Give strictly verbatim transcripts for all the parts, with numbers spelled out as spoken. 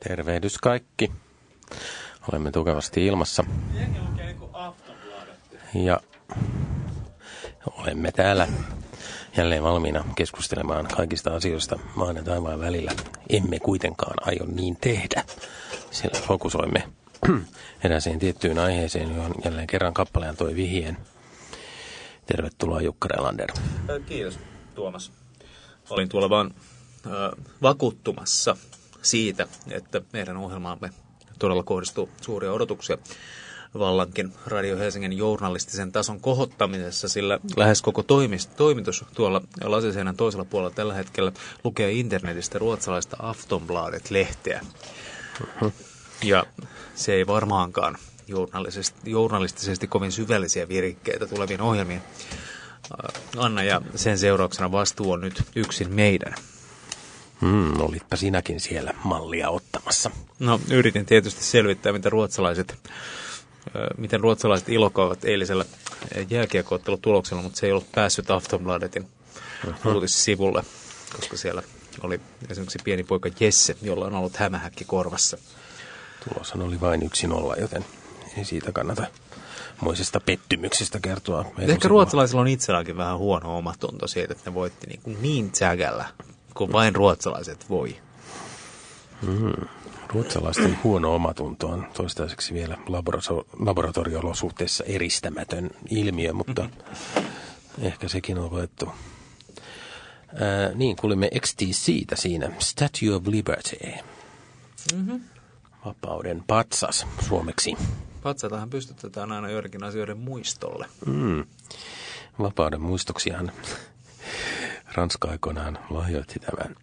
Tervehdys kaikki. Olemme tukevasti ilmassa. Ja olemme täällä jälleen valmiina keskustelemaan kaikista asioista maan ja taivaan välillä. Emme kuitenkaan aio niin tehdä, sillä fokusoimme eräseen tiettyyn aiheeseen, johon jälleen kerran kappaleen toi vihjeen. Tervetuloa Jukka Relander. Kiitos Tuomas. Olin tuolla vaan äh, vakuuttumassa siitä, että meidän ohjelmaamme todella kohdistuu suuria odotuksia vallankin Radio Helsingin journalistisen tason kohottamisessa, sillä lähes koko toimist, toimitus tuolla lasiseinän toisella puolella tällä hetkellä lukee internetistä ruotsalaista Aftonbladet-lehteä. Uh-huh. Ja se ei varmaankaan journalistisesti, journalistisesti kovin syvällisiä virikkeitä tuleviin ohjelmiin anna, ja sen seurauksena vastuu on nyt yksin meidän. Hmm, olitpa sinäkin siellä mallia ottamassa. No, yritin tietysti selvittää, mitä ruotsalaiset, miten ruotsalaiset ilokoivat eilisellä jääkiekko-ottelutuloksella, mutta se ei ollut päässyt Aftonbladetin uh-huh. uutissivulle, koska siellä oli esimerkiksi pieni poika Jesse, jolla on ollut hämähäkki korvassa. Tuloshan oli vain yksi nolla, joten ei siitä kannata moisesta pettymyksestä kertoa. Ehkä ruotsalaisilla on itselläänkin vähän huono omatunto siitä, että ne voitti niin, kuin niin tsägällä, kun vain ruotsalaiset voi. Mm. Ruotsalaisten huono omatunto on toistaiseksi vielä laboratorio-olosuhteissa eristämätön ilmiö, mutta mm-hmm. ehkä sekin on voettu. Ää, niin, kuulimme X T C:tä siinä, Statue of Liberty. Mm-hmm. Vapauden patsas suomeksi. Patsatahan pystytetään aina joidenkin asioiden muistolle. Mm. Vapauden muistoksihan Ranska aikoinaan lahjoitti tämän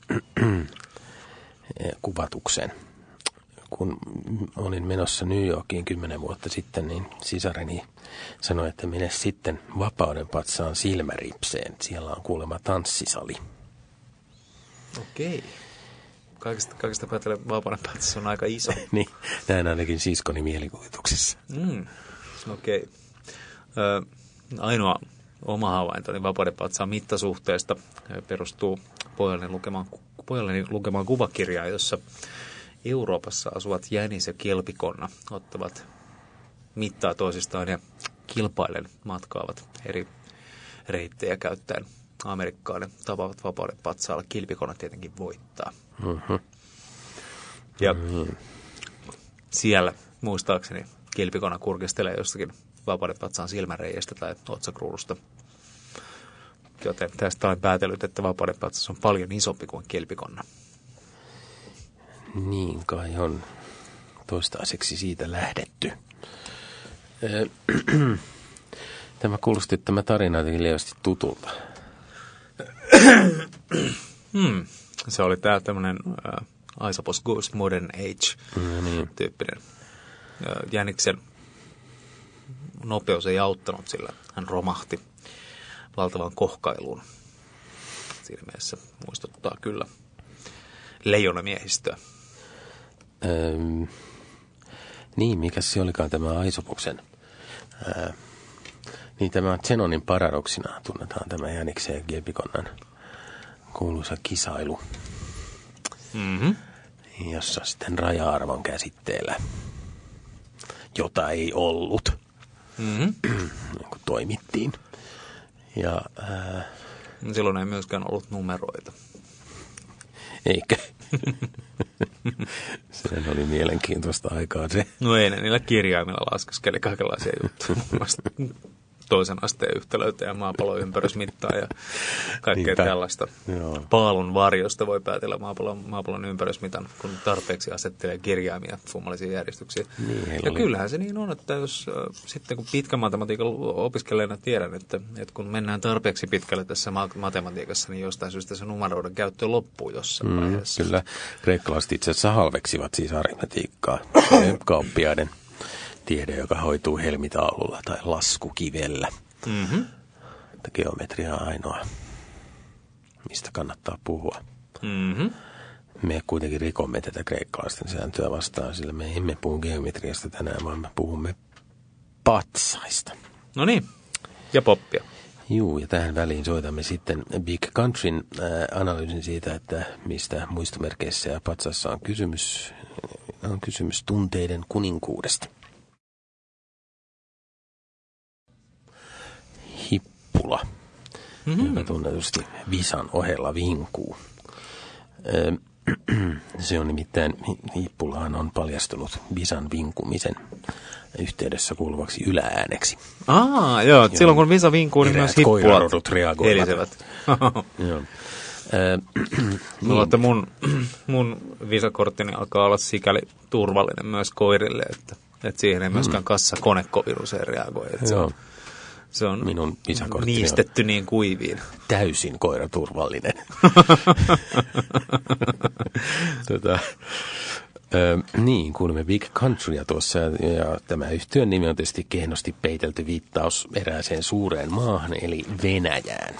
kuvatuksen. Kun olin menossa New Yorkiin kymmenen vuotta sitten, niin sisareni sanoi, että mene sitten Vapauden patsaan silmäripseen. Siellä on kuulemma tanssisali. Okei. Kaikista, kaikista päätellen Vapauden patsas on aika iso. Niin, näin ainakin siskoni mielikuvituksessa. Mm. Okei. Ö, ainoa oma havaintoni Vapauden patsaan mittasuhteesta perustuu pojalleni lukemaan, pojalleni lukemaan kuvakirjaa, jossa Euroopassa asuvat jänis ja kelpikonna ottavat mittaa toisistaan ja kilpailen matkaavat eri reittejä käyttäen Amerikkaan ja tapaavat Vapauden patsaalla. Kilpikonna tietenkin voittaa. Uh-huh. Ja uh-huh. siellä muistaakseni kilpikonna kurkistelee jostakin Vapauden patsaan silmäreiästä tai otsakruudusta. Joten tästä olen päätellyt, että Vapauden patsas on paljon isompi kuin kilpikonna. Niin kai on toistaiseksi siitä lähdetty. Tämä kuulosti tämä tarina jotenkin lievästi tutulta. hmm. Se oli tämä tämmöinen uh, Aesopus Goes Modern Age no niin. tyyppinen. Uh, Jäniksen nopeus ei auttanut, sillä hän romahti valtavan kohkailuun. Siinä mielessä muistuttaa kyllä leijonamiehistöä. Öm, niin, mikä se olikaan tämä Aesopuksen? Ää, niin tämä Zenonin paradoksina tunnetaan tämä jäniksen ja kelpikonnan kuuluisa kisailu, mm-hmm. jossa sitten raja-arvon käsitteellä, jota ei ollut, mm-hmm. niin kuin toimittiin. Ja, ää, silloin ei myöskään ollut numeroita. Eikä. Sehän oli mielenkiintoista aikaa se. No ei ne niillä kirjaimilla laskeskeli kaikenlaisia juttuja. Toisen asteen yhtälöitä ja maapallon ympärysmittaa ja kaikkea Niinpä. tällaista. Joo. Paalun varjosta voi päätellä maapallon, maapallon ympärysmitan, kun tarpeeksi asettelee kirjaimia kummallisiin järjestyksiin. Niin, ja oli. Kyllähän se niin on, että jos äh, sitten kun pitkän matematiikan opiskelijana tiedän, että, että kun mennään tarpeeksi pitkälle tässä matematiikassa, niin jostain syystä se numeroiden käyttö loppuu jossain mm, vaiheessa. Kyllä, kreikkalaiset itse asiassa halveksivat siis aritmetiikkaa kauppiaiden tiede, joka hoituu helmitaululla tai laskukivellä. Mm-hmm. Että geometria on ainoa, mistä kannattaa puhua. Mm-hmm. Me kuitenkin rikomme tätä kreikkalaisten sääntöä vastaan, sillä me emme puhu geometriasta tänään, vaan me puhumme patsaista. No niin, ja poppia. Juu, ja tähän väliin soitamme sitten Big Countryn äh, analyysin siitä, että mistä muistomerkeissä ja patsassa on kysymys, on kysymys tunteiden kuninkuudesta. Hippula, mm-hmm. joka tunnetusti visan ohella vinkuu. Ö, se on nimittäin, Hippulahan on paljastunut visan vinkumisen yhteydessä kuuluvaksi yläääneksi. Aa, joo, joo. Silloin kun visa vinkuu, niin myös hippulat helisevät. Joo. Mulla niin. mun, mun visakorttini alkaa olla sikäli turvallinen myös koirille, että, että siihen ei myöskään kassa konekoviruseen reagoi. Että se on, se on minun niistetty on niin kuiviin. Täysin koiraturvallinen. tota, ö, niin, kuulimme Big Countrya tuossa, ja tämä yhtyön nimi on tietysti kehnosti peitelty viittaus erääseen suureen maahan, eli Venäjään.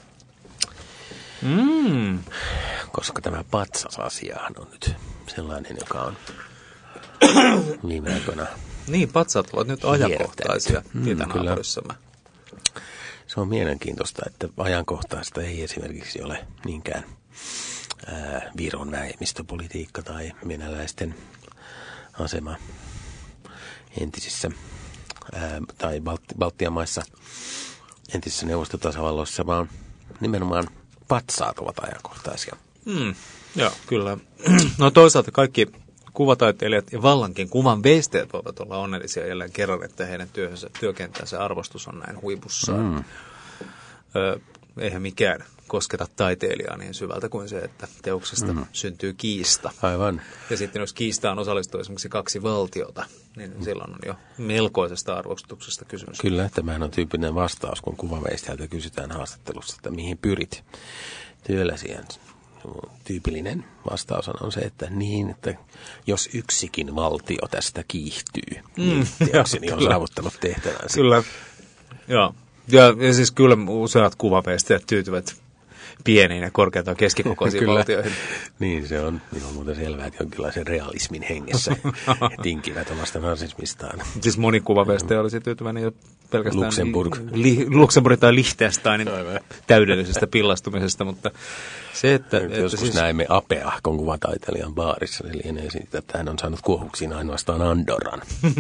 Mm. Koska tämä patsasasiahan on nyt sellainen, joka on viime aikoina niin, patsat ovat nyt ajankohtaisia itänaapurissamme. Se on mielenkiintoista, että ajankohtaista ei esimerkiksi ole niinkään ää, Viron vähemmistöpolitiikka tai venäläisten asema entisissä ää, tai Balti- Baltian maissa entisissä neuvostotasavalloissa, vaan nimenomaan patsaat ovat ajankohtaisia. Mm, joo, kyllä. No toisaalta kaikki kuvataiteilijat ja vallankin kuvan veisteet voivat olla onnellisia jälleen kerran, että heidän työhönsä, työkenttänsä arvostus on näin huipussaan. Mm. Ö, eihän mikään kosketa taiteilijaa niin syvältä kuin se, että teoksesta mm. syntyy kiista. Aivan. Ja sitten jos kiistaan osallistuu esimerkiksi kaksi valtiota, niin mm. silloin on jo melkoisesta arvostuksesta kysymys. Kyllä, tämähän on tyyppinen vastaus, kun kuvaveistäjältä kysytään haastattelussa, että mihin pyrit työlläsi. Tyypillinen vastaus on se, että niin, että jos yksikin valtio tästä kiihtyy, mm, niin teokseni on saavuttanut tehtävänsä. Kyllä, joo. Ja, ja siis kyllä useat kuvaveistajat tyytyvät pieniin ja korkeataan keskikokoisiin valtioihin. Niin, se on, niin on muuten selvää, että jonkinlaisen realismin hengessä tinkivät omasta narsismistaan. Siis moni kuvaveista olisi tyytyväinen jo pelkästään Luxemburg. Li, Luxemburg tai Liechtensteinin täydellisestä pillastumisesta, mutta se, että... että joskus siis näimme apeahkon kuvataiteilijan baarissa, se lienee siitä, että hän on saanut kuohuksiin ainoastaan Andorran.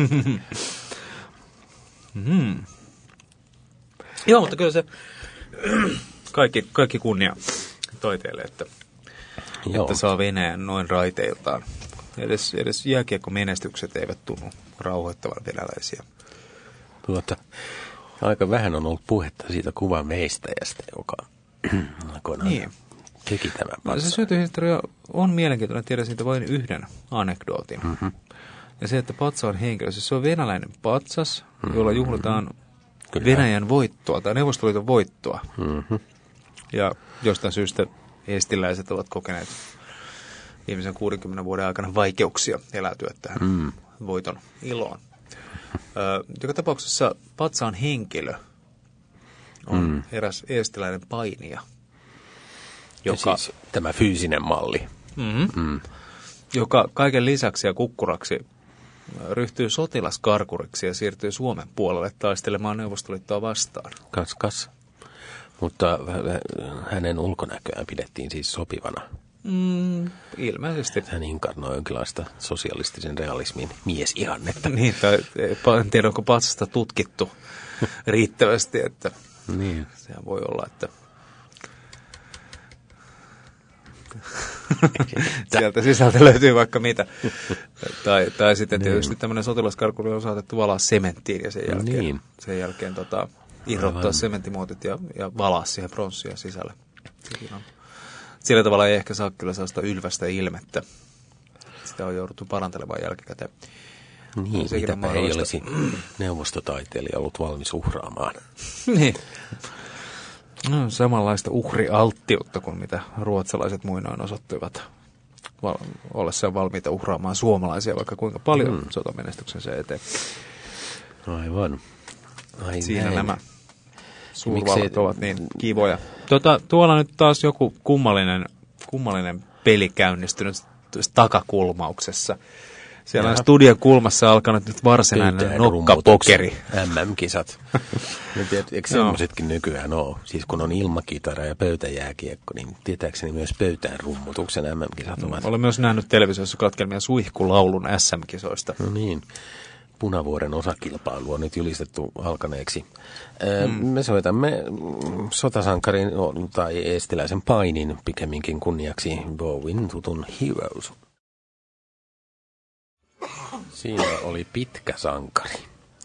mm. Joo, mutta kyllä se... Kaikki, kaikki kunnia taiteelle, että, että saa Venäjän noin raiteiltaan. Edes, edes jääkiekkomenestykset eivät tunnu rauhoittavan venäläisiä. Tuota, aika vähän on ollut puhetta siitä kuvan veistäjästä, joka aikoinaan niin teki tämän patsan. Se syntyhistoria on mielenkiintoinen, tiedä siitä vain yhden anekdootin. Mm-hmm. Ja se, että patsa on henkilö, siis se on venäläinen patsas, jolla juhlitaan Kyllä. Venäjän voittoa tai Neuvostoliiton voittoa. Mm-hmm. Ja jostain syystä eestiläiset ovat kokeneet viimeisen kuudenkymmenen vuoden aikana vaikeuksia eläytyä tähän mm. voiton iloon. Ö, joka tapauksessa patsaan henkilö on mm. eräs eestiläinen painija. Joka, siis tämä fyysinen malli. Mm-hmm. Mm. Joka kaiken lisäksi ja kukkuraksi ryhtyy sotilaskarkuriksi ja siirtyy Suomen puolelle taistelemaan Neuvostoliittoa vastaan. Kas, kas. Mutta hänen ulkonäköään pidettiin siis sopivana. Mm, ilmeisesti. Hän inkarnoi jonkinlaista sosialistisen realismin miesihannetta. Niin, tai en tiedä, onko patsasta tutkittu riittävästi, että niin. Sehän voi olla, että sieltä sisältä löytyy vaikka mitä. tai, tai sitten tietysti tämmöinen sotilaskarkuri on saatettu valaa sementtiin ja sen jälkeen, niin. sen jälkeen tota, irrottaa Aivan. sementtimuotit ja, ja valaa siihen pronssia sisälle. Sillä tavalla ei ehkä saa kyllä sellaista ylvästä ilmettä. Sitä on jouduttu parantelemaan jälkikäteen. Niin, mitäpä ei olisi neuvostotaiteilija ollut valmis uhraamaan. Niin. No, samanlaista uhrialttiutta kuin mitä ruotsalaiset muinoin osoittivat val- ollessaan valmiita uhraamaan suomalaisia, vaikka kuinka paljon mm. sotamenestyksensä eteen. Aivan. Ai Siinä näin. nämä suurvallat ovat niin kivoja. Tuota, tuolla nyt taas joku kummallinen, kummallinen peli käynnistynyt takakulmauksessa. Siellä on studion kulmassa alkanut nyt varsinainen nokkapokeri. M M-kisat. Eikö semmoisetkin nykyään ole? Siis kun on ilmakitara ja pöytäjääkiekko, niin tietääkseni myös pöytään rummutuksen M M-kisat ovat. Olen myös nähnyt televisiossa katkelmia suihkulaulun S M-kisoista. No niin. Punavuoren osakilpailu on nyt julistettu alkaneeksi. Mm. Me soitamme sotasankarin tai eestiläisen painin pikemminkin kunniaksi Bowien tutun Heroes. Siinä oli pitkä sankari.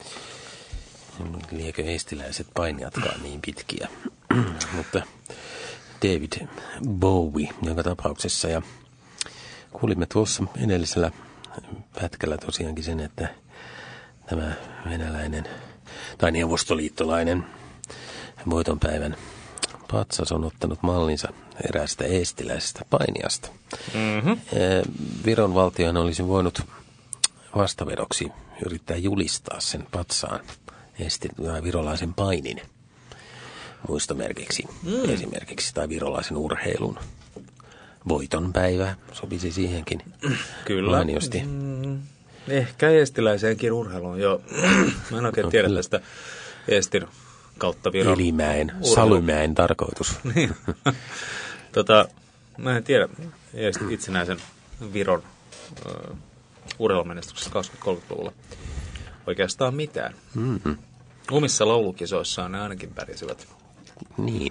Liekö eestiläiset painijatkaan niin pitkiä. Mutta David Bowie joka tapauksessa. Ja kuulimme tuossa edellisellä pätkällä tosiaankin sen, että tämä venäläinen tai neuvostoliittolainen voitonpäivän patsas on ottanut mallinsa eräästä eestiläisestä painijasta. Mm-hmm. Viron valtion olisi voinut vastavedoksi yrittää julistaa sen patsaan esti, tai virolaisen painin muistomerkiksi mm. esimerkiksi, tai virolaisen urheilun voitonpäivä sopisi siihenkin. Kyllä. Mainiosti. Mm. Ehkä eestiläiseenkin urheiluun, joo. Mä en oikein no, tiedä kyllä. tästä Eestin kautta Viron. Elimäen, Salumäen tarkoitus. Niin. tota, mä en tiedä itsenäisen Viron uh, urheilumenestyksessä kaksikymmentä-kolmekymmentäluvulla oikeastaan mitään. Mm-hmm. Omissa laulukisoissaan ne ainakin pärjäsivät. Niin.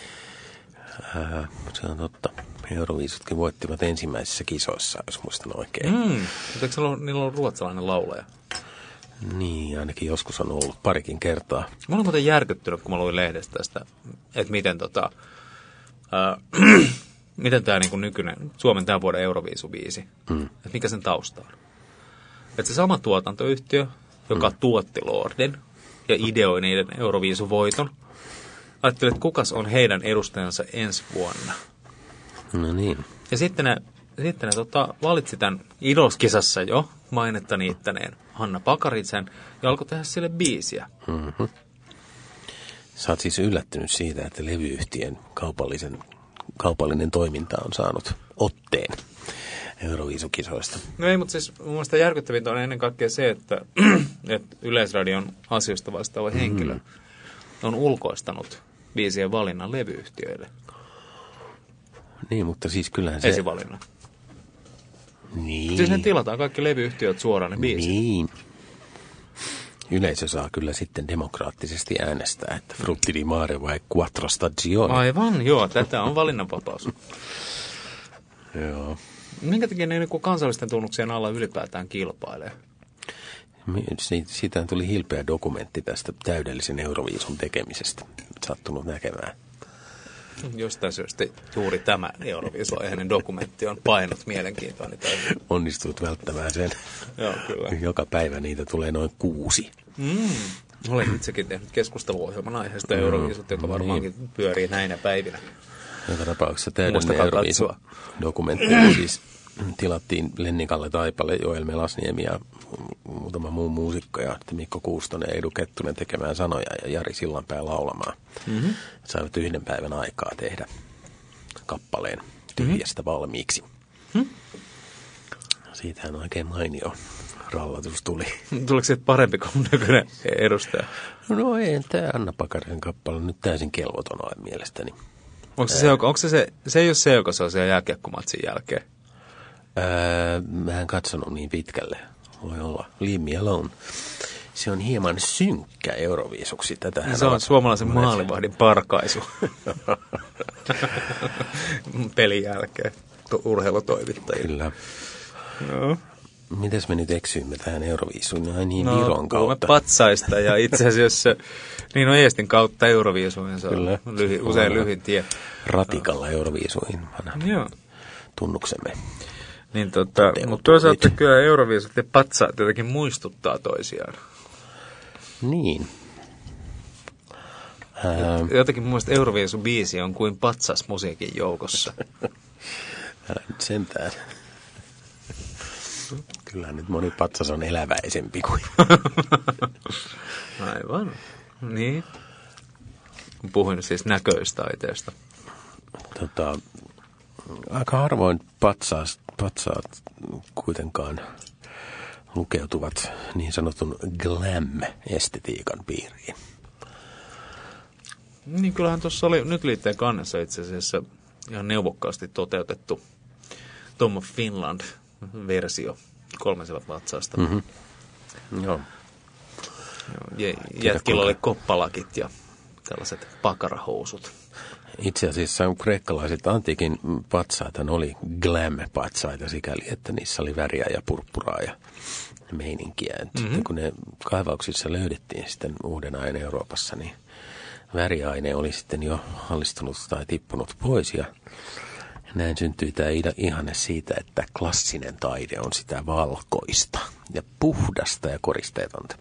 Äh, se on totta. Euroviisutkin voittivat ensimmäisissä kisoissa, jos muistan oikein. Mm. Mutta eikö niillä ollut ruotsalainen laulaja? Niin, ainakin joskus on ollut parikin kertaa. Mä olin muuten järkyttynyt, kun mä luin lehdestä tästä, että miten tota, äh, miten tämä niinku nykyinen Suomen tämän vuoden Euroviisubiisi, mm. että mikä sen tausta on. Että se sama tuotantoyhtiö, joka mm. tuotti Lorden ja ideoi niiden Euroviisuvoiton, ajattelin, että kukas on heidän edustajansa ensi vuonna. No niin. Ja sitten ne, sitten ne tota, valitsi tämän Idols-kisassa jo mainetta niittäneen Hanna Pakaritsen ja alkoi tehdä sille biisiä. Mm-hmm. Sä oot siis yllättynyt siitä, että levyyhtiön kaupallisen, kaupallinen toiminta on saanut otteen Euroviisukisoista. No ei, mutta siis mun mielestä järkyttävintä on ennen kaikkea se, että, että Yleisradion asioista vastaava henkilö mm. on ulkoistanut biisien valinnan levyyhtiöille. Niin, mutta siis kyllähän se... Esivalinnan. Niin. Siis ne tilataan kaikki levyyhtiöt suoraan ne biisit. Niin. Yleisö saa kyllä sitten demokraattisesti äänestää, että Frutti di Mare vai Quattro Stagioni. Aivan, joo, tätä on valinnanvapaus. Joo. Minkä takia ne niin kansallisten tunnuksien alla ylipäätään kilpailee? Siitä tuli hilpeä dokumentti tästä täydellisen Euroviisun tekemisestä. Sattunut näkemään. Jostain syystä juuri tämä Euroviisu-aiheinen dokumentti on painot mielenkiintoa. Niin onnistuit välttämään sen. Joo, kyllä. Joka päivä niitä tulee noin kuusi. Mm. Olen itsekin tehnyt keskusteluohjelman aiheesta mm. Euroviisut, joka varmaankin niin. pyörii näinä päivinä. Joka tapauksessa täydellinen Euroviisu-dokumentti siis tilattiin Lennikalle Taipalle, Joel Melasniemi ja muutama muu muusikko ja Mikko Kuustonen ja Edu Kettunen tekemään sanoja ja Jari Sillanpää laulamaan. Mm-hmm. Saivat yhden päivän aikaa tehdä kappaleen tyhjästä mm-hmm. valmiiksi. Mm-hmm. Siitähän oikein mainio rallatus tuli. Tuliko siitä parempi kuin nykyinen edustaja? No ei, tämä Anna Pakarisen kappale nyt täysin kelvoton ole mielestäni. Onko se, se, onko se, se, se ei ole se, joka se on siellä jääkiekkomatsin jälkeen? Öö, mä en katsonut niin pitkälle. Voi olla. Leave me alone. Se on hieman synkkä Euroviisuksi. Tätähän se on suomalaisen maalivahdin parkaisu. Pelin jälkeen urheilutoimittajille. Kyllä. No. Mites me nyt eksyimme tähän Euroviisuun? No, niin no, Viron kautta. Patsaista ja itse asiassa niin on Eestin kautta Euroviisuihin. Se on lyhy, usein lyhyin tie. Ratikalla Euroviisuihin. Joo. Tunnuksemme. Niin tota, mutta toisaalta kyllä Euroviisut ja patsaat jotenkin muistuttaa toisiaan. Niin. Ää... Jotenkin mun mielestä Euroviisu-biisi on kuin patsas musiikin joukossa. Älä nyt sentään. Kyllä nyt moni patsas on eläväisempi kuin. Aivan. Niin. Puhuin siis näköistaiteesta. Tota, aika harvoin patsaat, patsaat kuitenkaan lukeutuvat niin sanotun glam-estetiikan piiriin. Niin kyllähän tuossa oli nyt liitteen kannessa itse asiassa ihan neuvokkaasti toteutettu Tom of Finland-versio kolmesella vatsaasta. Mm-hmm. Joo. Jätkillä oli koppalakit ja tällaiset pakarahousut. Itse asiassa kreikkalaiset antiikin patsaita oli glam-patsaita sikäli, että niissä oli väriä ja purppuraa ja meininkiä. Mm-hmm. Kun ne kaivauksissa löydettiin sitten uuden ajan Euroopassa, niin väriaine oli sitten jo hallistunut tai tippunut pois. Ja näin syntyi tämä ihanne siitä, että klassinen taide on sitä valkoista ja puhdasta ja koristeetonta.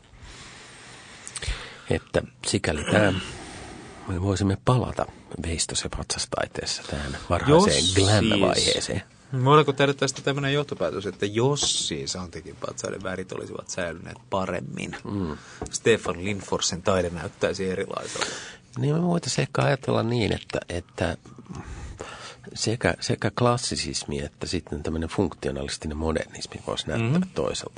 Että sikäli tämä, me voisimme palata veistos- ja patsastaiteessa tähän varhaiseen glam-vaiheeseen. Voidaanko tehdä tästä tämmöinen johtopäätös, että jos siis antiikin patsaiden värit olisivat säilyneet paremmin, mm. Stefan Lindforsin taide näyttäisi erilaiselta? Niin me voitaisiin ehkä ajatella niin, että, että sekä, sekä klassisismi että sitten tämmöinen funktionalistinen modernismi voisi näyttää mm-hmm. toiselta.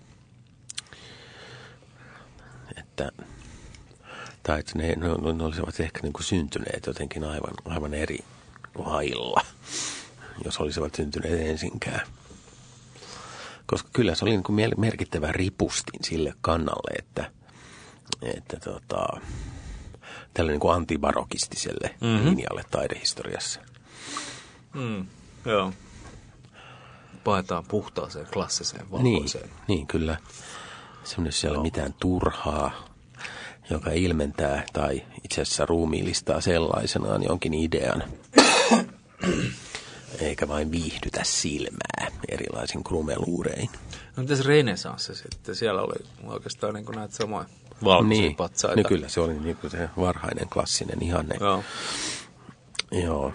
Että, tai että ne, ne, ne olisivat ehkä niin kuin syntyneet jotenkin aivan, aivan eri lailla, jos olisivat syntyneet ensinkään. Koska kyllä se oli niin kuin merkittävä ripustin sille kannalle, että, että tota, tälle niin kuin antibarokistiselle mm-hmm. linjalle taidehistoriassa. Mm, joo. Paetaan puhtaaseen, klassiseen, valkoiseen. Niin, niin kyllä. Semmoinen, jos siellä ei ole mitään turhaa, joka ilmentää tai itse asiassa ruumiillistaa sellaisenaan jonkin idean, eikä vain viihdytä silmää erilaisin krumeluurein. No mitäs Renesanssi sitten? Siellä oli oikeastaan niin kuin näitä samoja valkoisia niin, patsaita. Niin kyllä, se oli niin kuin se varhainen klassinen ihanne. Joo. Joo.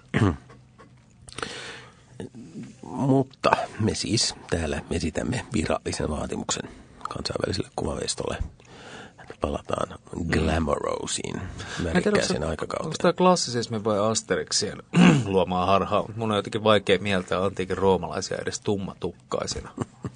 Mutta me siis täällä esitämme virallisen vaatimuksen kansainväliselle kuvaveistolle. Palataan glamorosiin värikkääseen aikakauteen. Onko tämä klassisismi vai Asterixien luomaa harhaa? Mun on jotenkin vaikea mieltää antiikin roomalaisia edes tummatukkaisina.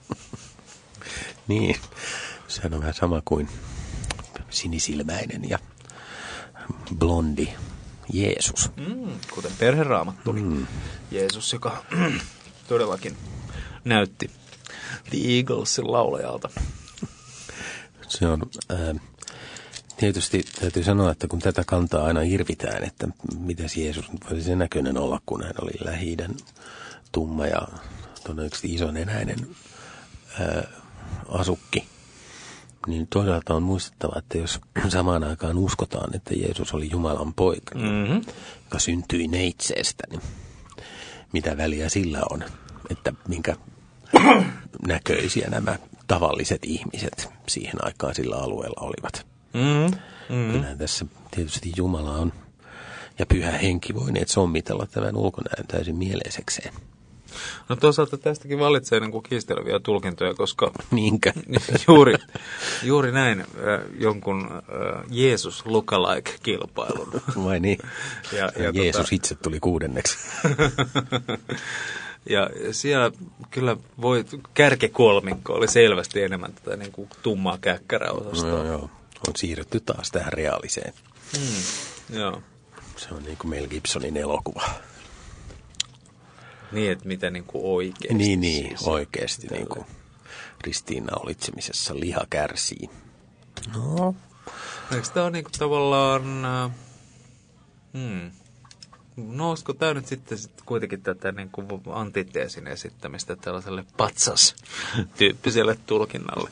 Niin, sehän on vähän sama kuin sinisilmäinen ja blondi Jeesus. Mm, kuten perheraamattu. Mm. Jeesus, joka todellakin näytti The Eaglesin laulajalta. Se on, ää, tietysti täytyy sanoa, että kun tätä kantaa aina irvitään, että mitäs Jeesus voisi sen näköinen olla, kun hän oli Lähi-idän tumma ja todennäköisesti isonenäinen ää, asukki. Niin toisaalta on muistettava, että jos samaan aikaan uskotaan, että Jeesus oli Jumalan poika, mm-hmm. joka syntyi neitseestä, niin mitä väliä sillä on, että minkä näköisiä nämä tavalliset ihmiset siihen aikaan sillä alueella olivat. Mm-hmm. Mm-hmm. Kyllähän tässä tietysti Jumala on ja Pyhä Henki voineet sommitella tämän ulkonäön täysin mieleisekseen. No toisaalta tästäkin vallitsee niin kuin kiisteleviä tulkintoja, koska Niinkä? juuri, juuri näin äh, jonkun äh, Jeesus lookalike-kilpailun. Vai niin? Ja, ja Jeesus tota... itse tuli kuudenneksi. Ja siellä kyllä voi, kärkekolmikko oli selvästi enemmän tätä niin kuin tummaa käkkäräosastoa. No, joo, on siirrytty taas tähän reaaliseen. Mm, joo. Se on niin kuin Mel Gibsonin elokuva. Niin, että mitä niin kuin oikeasti. Niin, niin siis oikeasti niin kuin ristiinnaulitsemisessa liha kärsii. No. Eikö tämä ole niin kuin tavallaan... Äh, hmm. No olisiko tämä nyt sitten sit kuitenkin tätä niin kuin antiteesin esittämistä tällaiselle patsas-tyyppiselle tulkinnalle?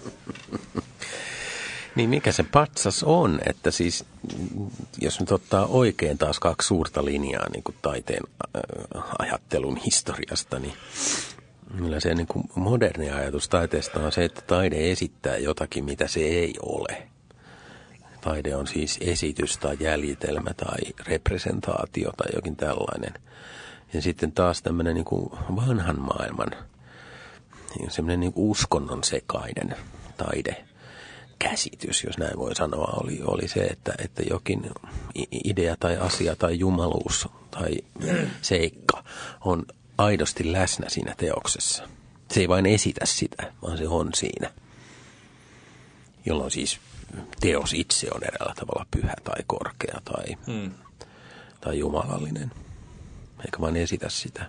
Niin mikä se patsas on, että siis jos nyt ottaa oikein taas kaksi suurta linjaa niin kuin taiteen äh, ajattelun historiasta, niin kyllä se niin kuin moderni ajatus taiteesta on se, että taide esittää jotakin, mitä se ei ole. Taide on siis esitys tai jäljitelmä tai representaatio tai jokin tällainen. Ja sitten taas tämmöinen niin kuin vanhan maailman, semmoinen niin kuin uskonnon sekainen taide. Käsitys, jos näin voi sanoa, oli, oli se, että, että jokin idea tai asia tai jumaluus tai seikka on aidosti läsnä siinä teoksessa. Se ei vain esitä sitä, vaan se on siinä. Jolloin siis teos itse on eräällä tavalla pyhä tai korkea tai, hmm. tai jumalallinen. Eikä vain esitä sitä.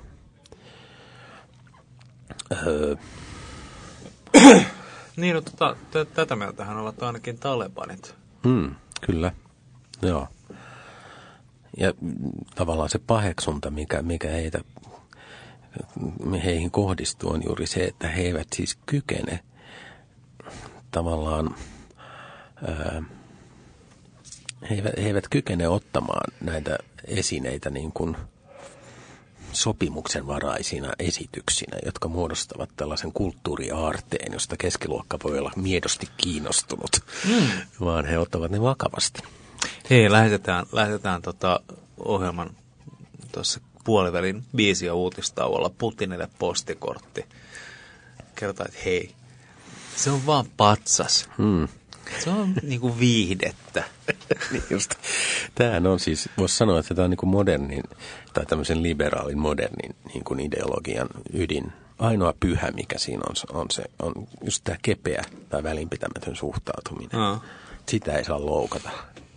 Öö. Niin, no, tota, t- tätä mieltähän ovat ainakin talebanit. Hmm, kyllä, joo. Ja tavallaan se paheksunta, mikä, mikä heitä, heihin kohdistuu, on juuri se, että he eivät siis kykene tavallaan, ää, he, eivät, he eivät kykene ottamaan näitä esineitä niin kuin sopimuksenvaraisina esityksinä, jotka muodostavat tällaisen kulttuuriaarteen, josta keskiluokka voi olla miedosti kiinnostunut, mm. vaan he ottavat ne vakavasti. Hei, lähetetään, lähetetään tota ohjelman tuossa puolivälin biisi- ja uutistauolla Putinille postikortti. Kertaa, että hei, se on vaan patsas. Hmm. Se on niinku viihdettä. Niin just. Tämähän on siis, voisi sanoa, että tämä on niinku modernin tai tämmöisen liberaalin modernin niin kuin ideologian ydin. Ainoa pyhä, mikä siinä on, on, se, on just tämä kepeä tai välinpitämätön suhtautuminen. No. Sitä ei saa loukata.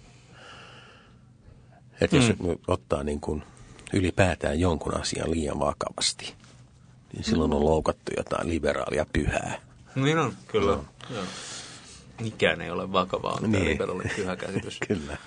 Että jos mm. ottaa niin kuin ylipäätään jonkun asian liian vakavasti, niin silloin on loukattu jotain liberaalia pyhää. Niin on, kyllä. No. Joo. Mikään ei ole vakavaa, on niin. Liberaalin pyhä käsitys. Kyllä.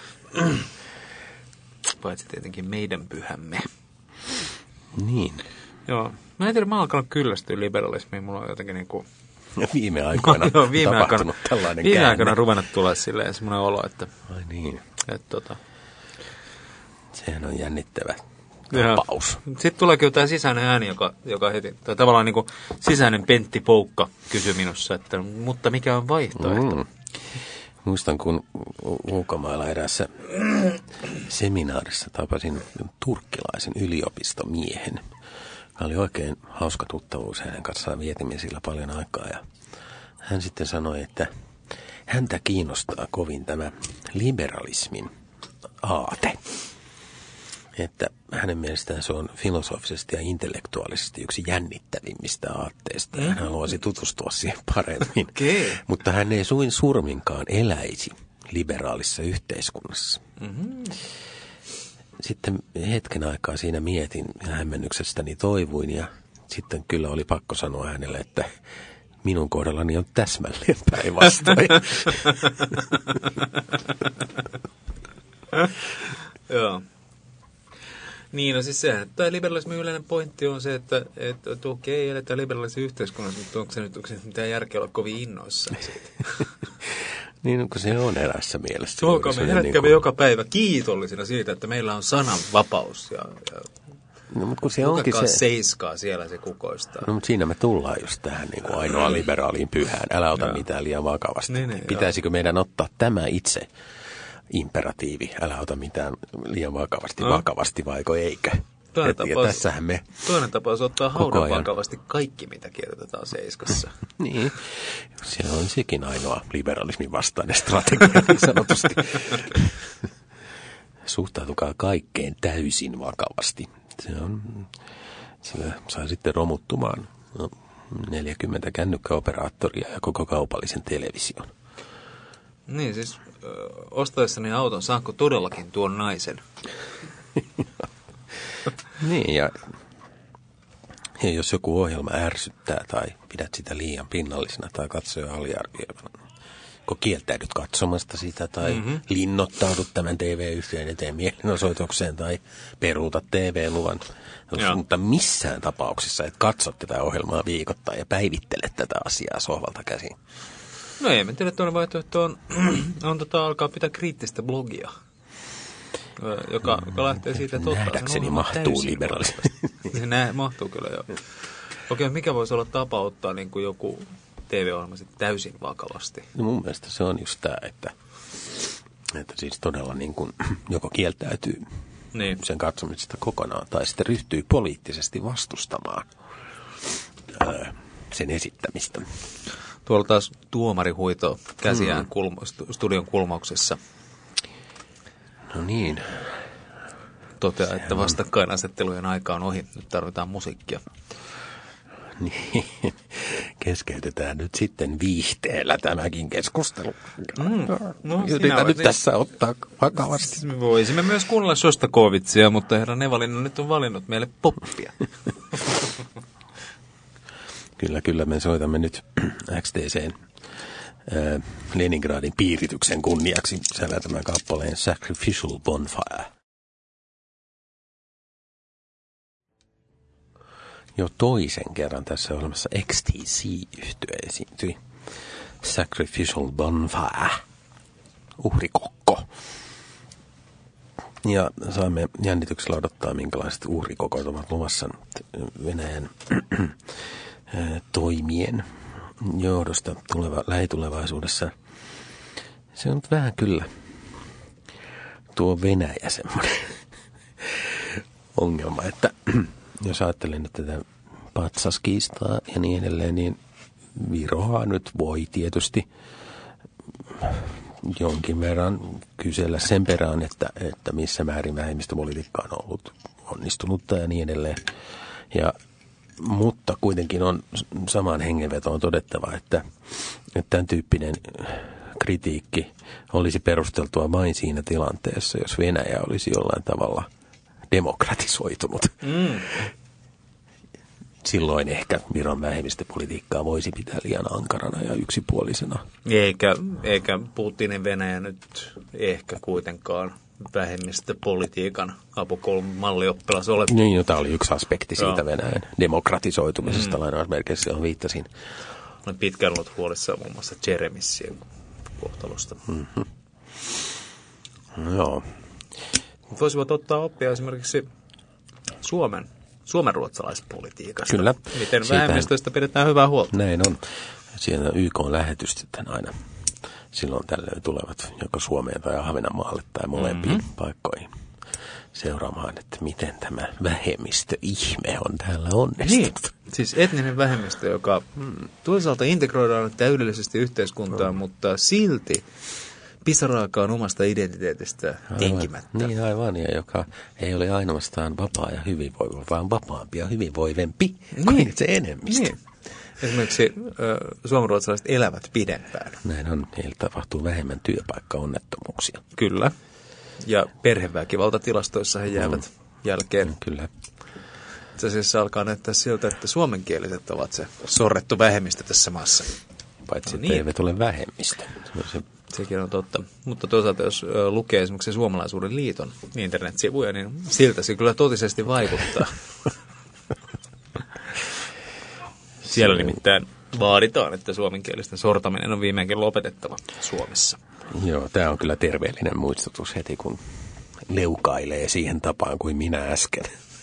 Paitsi tietenkin meidän pyhämme. Niin. Joo. Mä en tiedä, mä oon alkanut kyllästyä liberalismiin. Mulla on jotenkin niin kuin... Ja viime aikoina no, joo, viime tapahtunut aikana, tällainen Viime käänne. aikoina ruvennut tulee silleen semmoinen olo, että... Ai niin. Että tota... Sehän on jännittävä tapaus. Sitten tulee kyllä tämä sisäinen ääni, joka, joka heti... Tai tavallaan niin kuin sisäinen Pentti Poukka kysyi minussa, että mutta mikä on vaihtoehto? Mm. Muistan, kun ulkomailla eräässä seminaarissa tapasin turkkilaisen yliopistomiehen. Oli oikein hauska tuttavuus, hänen kanssaan vietimme sillä paljon aikaa. Ja hän sitten sanoi, että häntä kiinnostaa kovin tämä liberalismin aate. Että hänen mielestään se on filosofisesti ja intellektuaalisesti yksi jännittävimmistä aatteista. Mm-hmm. Hän haluaisi tutustua siihen paremmin. Okay. Mutta hän ei suin surminkaan eläisi liberaalissa yhteiskunnassa. Mm-hmm. Sitten hetken aikaa siinä mietin ja hämmennyksestäni toivuin ja sitten kyllä oli pakko sanoa hänelle, että minun kohdallani on täsmälleen päinvastoin. Joo. Niin, no siis sehän, että liberalismin yleinen pointti on se, että, että, että okei, eletään liberaalisen yhteiskunnassa, mutta onko se nyt, onko se nyt mitään järkeä olla kovin innoissaan siitä? Niin, kun se on erässä mielessä. Olkaa me herätkäämme niin kuin... joka päivä kiitollisina siitä, että meillä on sananvapaus ja, ja no, mutta kun se onkin se... seiskaa siellä se kukoistaa. No, mutta siinä me tullaan just tähän niin kuin ainoa liberaaliin pyhään. Älä ota mitään liian vakavasti. Niin, niin, pitäisikö joo. meidän ottaa tämä itse imperatiivi? Älä ota mitään liian vakavasti, no. vakavasti vaiko eikä? Toinen tapaus, tässähän me toinen tapaus ottaa haudan vakavasti kaikki, mitä kirjoitetaan Seiskassa. Niin, se on sekin ainoa liberalismin vastainen strategia, niin sanotusti. Suhtautukaa kaikkeen täysin vakavasti. Se on, sillä saa sitten romuttumaan no, neljäkymmentä kännykkäoperaattoria ja koko kaupallisen television. Niin, siis ö, ostaessani auton saanko todellakin tuon naisen? Niin, ja, ja jos joku ohjelma ärsyttää tai pidät sitä liian pinnallisena tai katsoja aliarvioivana, kun kieltäydyt katsomasta sitä tai mm-hmm. linnoittaudut tämän T V-yhtiön eteen mielenosoitukseen tai peruutat T V-luvan, mutta missään tapauksessa et katso tätä ohjelmaa viikoittain ja päivittele tätä asiaa sohvalta käsin. No ei, mä tiedän, että toinen vaihtoehto on, on tota, alkaa pitää kriittistä blogia. Joka, joka lähtee siitä, että ottaa nähdäkseni mahtuu liberalismi. Näin mahtuu kyllä, joo. Okei, mikä voisi olla tapa ottaa niin kuin joku T V-ohjelma sitten täysin vakavasti? No mun mielestä se on just tämä, että, että siis todella niin kuin joko kieltäytyy niin. sen katsomisesta kokonaan, tai sitten ryhtyy poliittisesti vastustamaan ää, sen esittämistä. Tuolla taas tuomari huitoo käsiään mm. kulma, studion kulmauksessa. No niin. Toteaa, että vastakkainasettelujen aika on ohi. Nyt tarvitaan musiikkia. Niin, keskeytetään nyt sitten viihteellä tämäkin keskustelu. Mm, no, Yritän nyt niin. tässä ottaa vakavasti. Me voisimme myös kuunnella Shostakovitsia, mutta herra Nevalinen nyt on valinnut meille poppia. Kyllä, kyllä me soitamme nyt X T C:n äh, Leningradin piirityksen kunniaksi säveltämään kappaleen Sacrificial Bonfire. Jo toisen kerran tässä ohjelmassa X T C-yhtye esiintyi. Sacrificial Bonfire. Uhrikokko. Ja saamme jännityksellä odottaa, minkälaiset uhrikokot ovat luvassa Venäjän toimien johdosta tuleva, lähitulevaisuudessa. Se on vähän kyllä tuo Venäjä semmoinen ongelma, että jos ajattelen nyt tätä patsaskiistaa ja niin edelleen, niin Viroa nyt voi tietysti jonkin verran kysellä sen perään, että, että missä määrin vähemmistöpolitiikka on ollut onnistunutta ja niin edelleen. Ja, mutta kuitenkin on samaan hengenvetoon todettava, että, että tämän tyyppinen kritiikki olisi perusteltua vain siinä tilanteessa, jos Venäjä olisi jollain tavalla demokratisoitunut. Mm. Silloin ehkä Viron vähemmistöpolitiikkaa voisi pitää liian ankarana ja yksipuolisena. Eikä, eikä Putinin Venäjä nyt ehkä kuitenkaan vähemmistöpolitiikan apukoulun mallioppilas ole. Niin, no, tämä oli yksi aspekti siitä Joo. Venäjän demokratisoitumisesta, mm. lainausmerkeissä, johon viittasin. Olen pitkään ollut huolissaan muun muassa Jeremissien kohtalosta. Mm-hmm. No, joo. Voisivat ottaa oppia esimerkiksi Suomen, Suomen ruotsalaispolitiikasta. Kyllä. Miten vähemmistöistä pidetään hyvää huolta. Näin on. Siellä Y K-lähetys sitten aina silloin tällöin tulevat joko Suomeen tai Ahvenanmaalle tai molempiin mm-hmm. paikkoihin seuraamaan, että miten tämä vähemmistöihme on täällä onnistunut. Niin, siis etninen vähemmistö, joka mm, toisaalta integroidaan täydellisesti yhteiskuntaan, mm. mutta silti pisaraakaan omasta identiteetistä tinkimättä. Niin aivan, ja joka ei ole ainoastaan vapaa ja hyvinvoiva, vaan vapaampi ja hyvinvoivempi niin. kuin se enemmistö. Niin. Esimerkiksi äh, suomenruotsalaiset elävät pidempään. Näin on, heillä tapahtuu vähemmän työpaikkaonnettomuuksia. Kyllä, ja perheväkivaltatilastoissa he jäävät mm. jälkeen. Kyllä. Itse asiassa alkaa näyttää siltä, että suomenkieliset ovat se sorrettu vähemmistö tässä maassa. Paitsi, no että niin. eivät ole vähemmistö. Se on se Sekin on totta. Mutta toisaalta, jos lukee esimerkiksi Suomalaisuuden liiton internetsivuja, niin siltä se kyllä totisesti vaikuttaa. Siellä nimittäin vaaditaan, että suomenkielisten sortaminen on viimeinkin lopetettava Suomessa. Joo, tämä on kyllä terveellinen muistutus heti, kun leukailee siihen tapaan kuin minä äsken.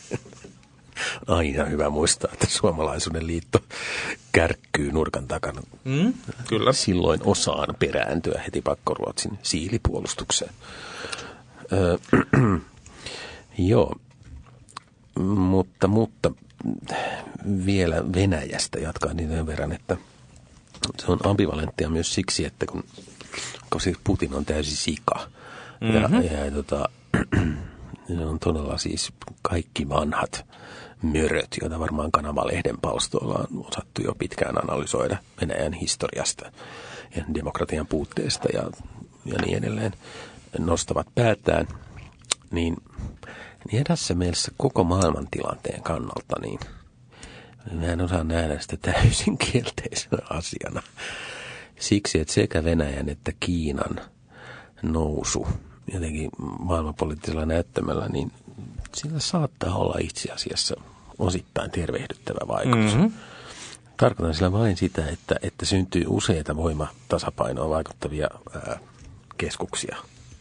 Aina hyvä muistaa, että Suomalaisuuden liitto kärkkyy nurkan takana. Mm, kyllä. Silloin osaan perääntyä heti pakkoruotsin siilipuolustukseen. Öö, joo, mutta, mutta vielä Venäjästä jatkaa niin verran, että se on ambivalenttia myös siksi, että kun koska Putin on täysin sika. Mm-hmm. Ja, ja tota, ne on todella siis kaikki vanhat möröt, joita varmaan Kanava-lehden palstoilla on osattu jo pitkään analysoida Venäjän historiasta ja demokratian puutteesta ja, ja niin edelleen, nostavat päätään, niin, niin edessä mielessä koko maailman tilanteen kannalta, niin mä en osaa nähdä sitä täysin kielteisenä asiana. Siksi, että sekä Venäjän että Kiinan nousu jotenkin maailmanpoliittisella näyttämällä, niin sillä saattaa olla itse asiassa osittain tervehdyttävä vaikutus. Mm-hmm. Tarkoitan sillä vain sitä, että, että syntyy useita voimatasapainoa vaikuttavia ää, keskuksia.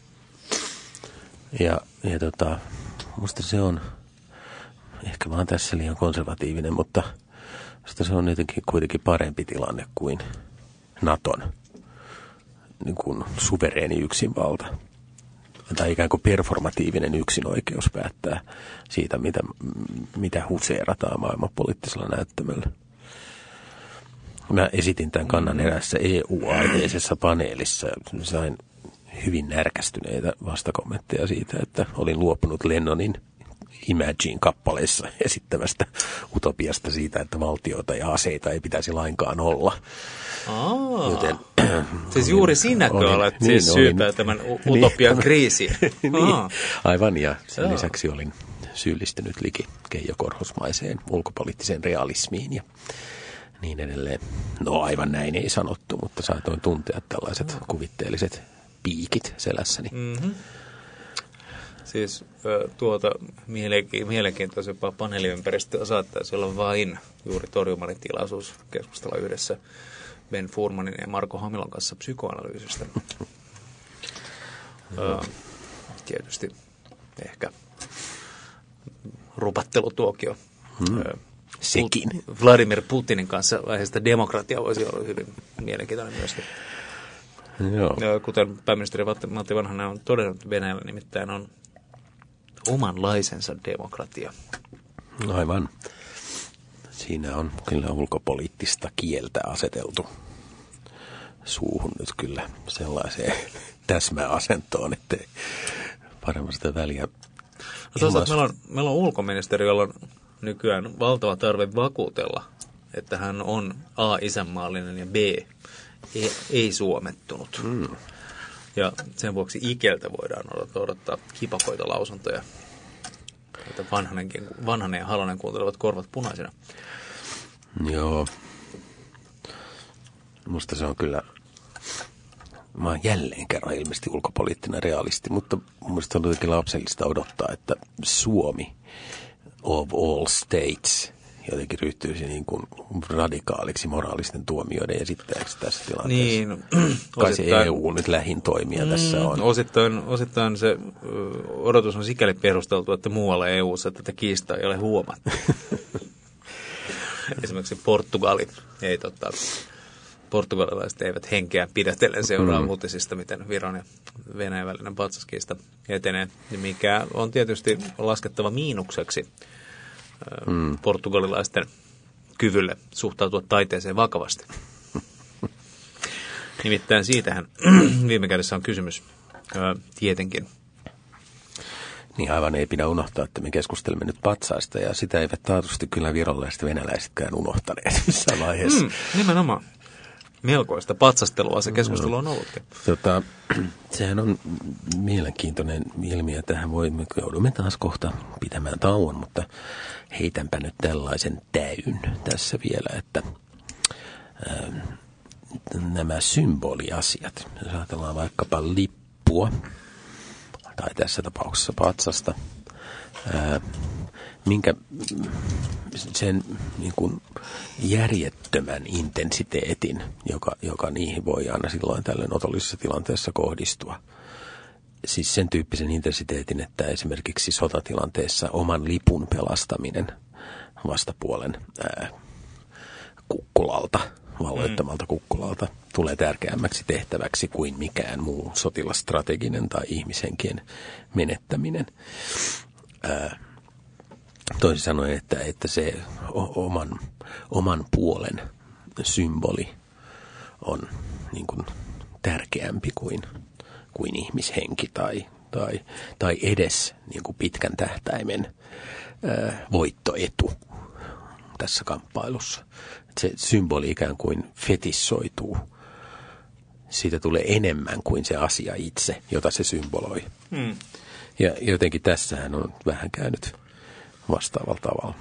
Ja, ja tota, musta se on ehkä vaan tässä liian konservatiivinen, mutta musta se on jotenkin kuitenkin parempi tilanne kuin Naton niin kuin suvereeni yksinvalta. Tai ikään kuin performatiivinen yksinoikeus päättää siitä, mitä, mitä huseerataan maailmanpoliittisella näyttämällä. Mä esitin tämän kannan erässä E U-aiheisessa paneelissa. Sain hyvin närkästyneitä vastakommentteja siitä, että olin luopunut Lennonin Imagine-kappaleissa esittämästä utopiasta siitä, että valtioita ja aseita ei pitäisi lainkaan olla. Aa, joten, siis juuri sinäkö olin, olet niin, siis syypää tämän utopian niin, kriisiin? niin, aivan, ja sen lisäksi olin syyllistynyt liki Keijo Korhosmaiseen ulkopoliittiseen realismiin ja niin edelleen. No aivan näin ei sanottu, mutta saatoin tuntea tällaiset kuvitteelliset piikit selässäni. Mm-hmm. Siis tuota mielenkiintoisempaa paneeliympäristöä saattaisi olla vain juuri torjumani tilaisuus keskustella yhdessä Ben Furmanin ja Marko Hamilon kanssa psykoanalyysistä. Ö, tietysti ehkä rupattelutuokio. Hmm. Sekin. Vladimir Putinin kanssa aiheesta demokratia voisi olla hyvin mielenkiintoinen myöskin. Joo. Kuten pääministeri Matti Vanhanen on todennut, Venäjällä nimittäin on omanlaisensa demokratia. Aivan. Siinä on kyllä ulkopoliittista kieltä aseteltu suuhun nyt kyllä sellaiseen täsmäasentoon, ettei paremmasta väliä. No toisaalta meillä on, meillä on ulkoministeri, jolla on nykyään valtava tarve vakuutella, että hän on A, isänmaallinen ja B, ei, ei suomettunut. Mm. Ja sen vuoksi Ikeltä voidaan odottaa kipakoita lausuntoja, että Vanhanenkin, Vanhanen ja Halonen kuuntelevat korvat punaisena. Joo. Musta se on kyllä, mä oon jälleen kerran ilmeisesti ulkopoliittinen realisti, mutta musta on jotenkin lapsellista odottaa, että Suomi of all states jotenkin ryhtyisi niin kuin radikaaliksi moraalisten tuomioiden esittäjäksi tässä tilanteessa. Niin, kai se E U nyt lähin toimija mm, tässä on. Osittain, osittain se odotus on sikäli perusteltu, että muualla E U:ssa tätä kiistaa ei ole huomattu. Esimerkiksi Portugali ei totta. Portugalilaiset eivät henkeä pidätellen seuraa mm. uutisista, miten Viron ja Venäjän välinen patsaskiista etenee, mikä on tietysti laskettava miinukseksi mm. portugalilaisten kyvylle suhtautua taiteeseen vakavasti. Nimittäin siitähän viime kädessä on kysymys tietenkin. Niin aivan ei pidä unohtaa, että me keskustelemme nyt patsaista, ja sitä eivät taatusti kyllä virolaiset ja venäläisetkään unohtaneet missään vaiheessa. Mm, nimenomaan. Melkoista patsastelua se keskustelu on ollutkin. Tota, sehän on mielenkiintoinen ilmiö. Tähän voi, me joudumme taas kohta pitämään tauon, mutta heitänpä nyt tällaisen täyn tässä vielä, että ää, nämä symboliasiat, jos ajatellaan vaikkapa lippua, tai tässä tapauksessa patsasta, ää, minkä sen niin kuin järjettömän intensiteetin, joka, joka niihin voi aina silloin tällöin otollisessa tilanteessa kohdistua. Siis sen tyyppisen intensiteetin, että esimerkiksi sotatilanteessa oman lipun pelastaminen vastapuolen ää, kukkulalta, valloittamalta kukkulalta, tulee tärkeämmäksi tehtäväksi kuin mikään muu sotilasstrateginen tai ihmishenkien menettäminen. Ää, Toisin sanoen, että, että se oman, oman puolen symboli on niin kuin tärkeämpi kuin, kuin ihmishenki tai, tai, tai edes niin kuin pitkän tähtäimen ää, voittoetu tässä kamppailussa. Se symboli ikään kuin fetissoituu. Siitä tulee enemmän kuin se asia itse, jota se symboloi. Hmm. Ja jotenkin tässähän on vähän käynyt vastaavalla tavalla.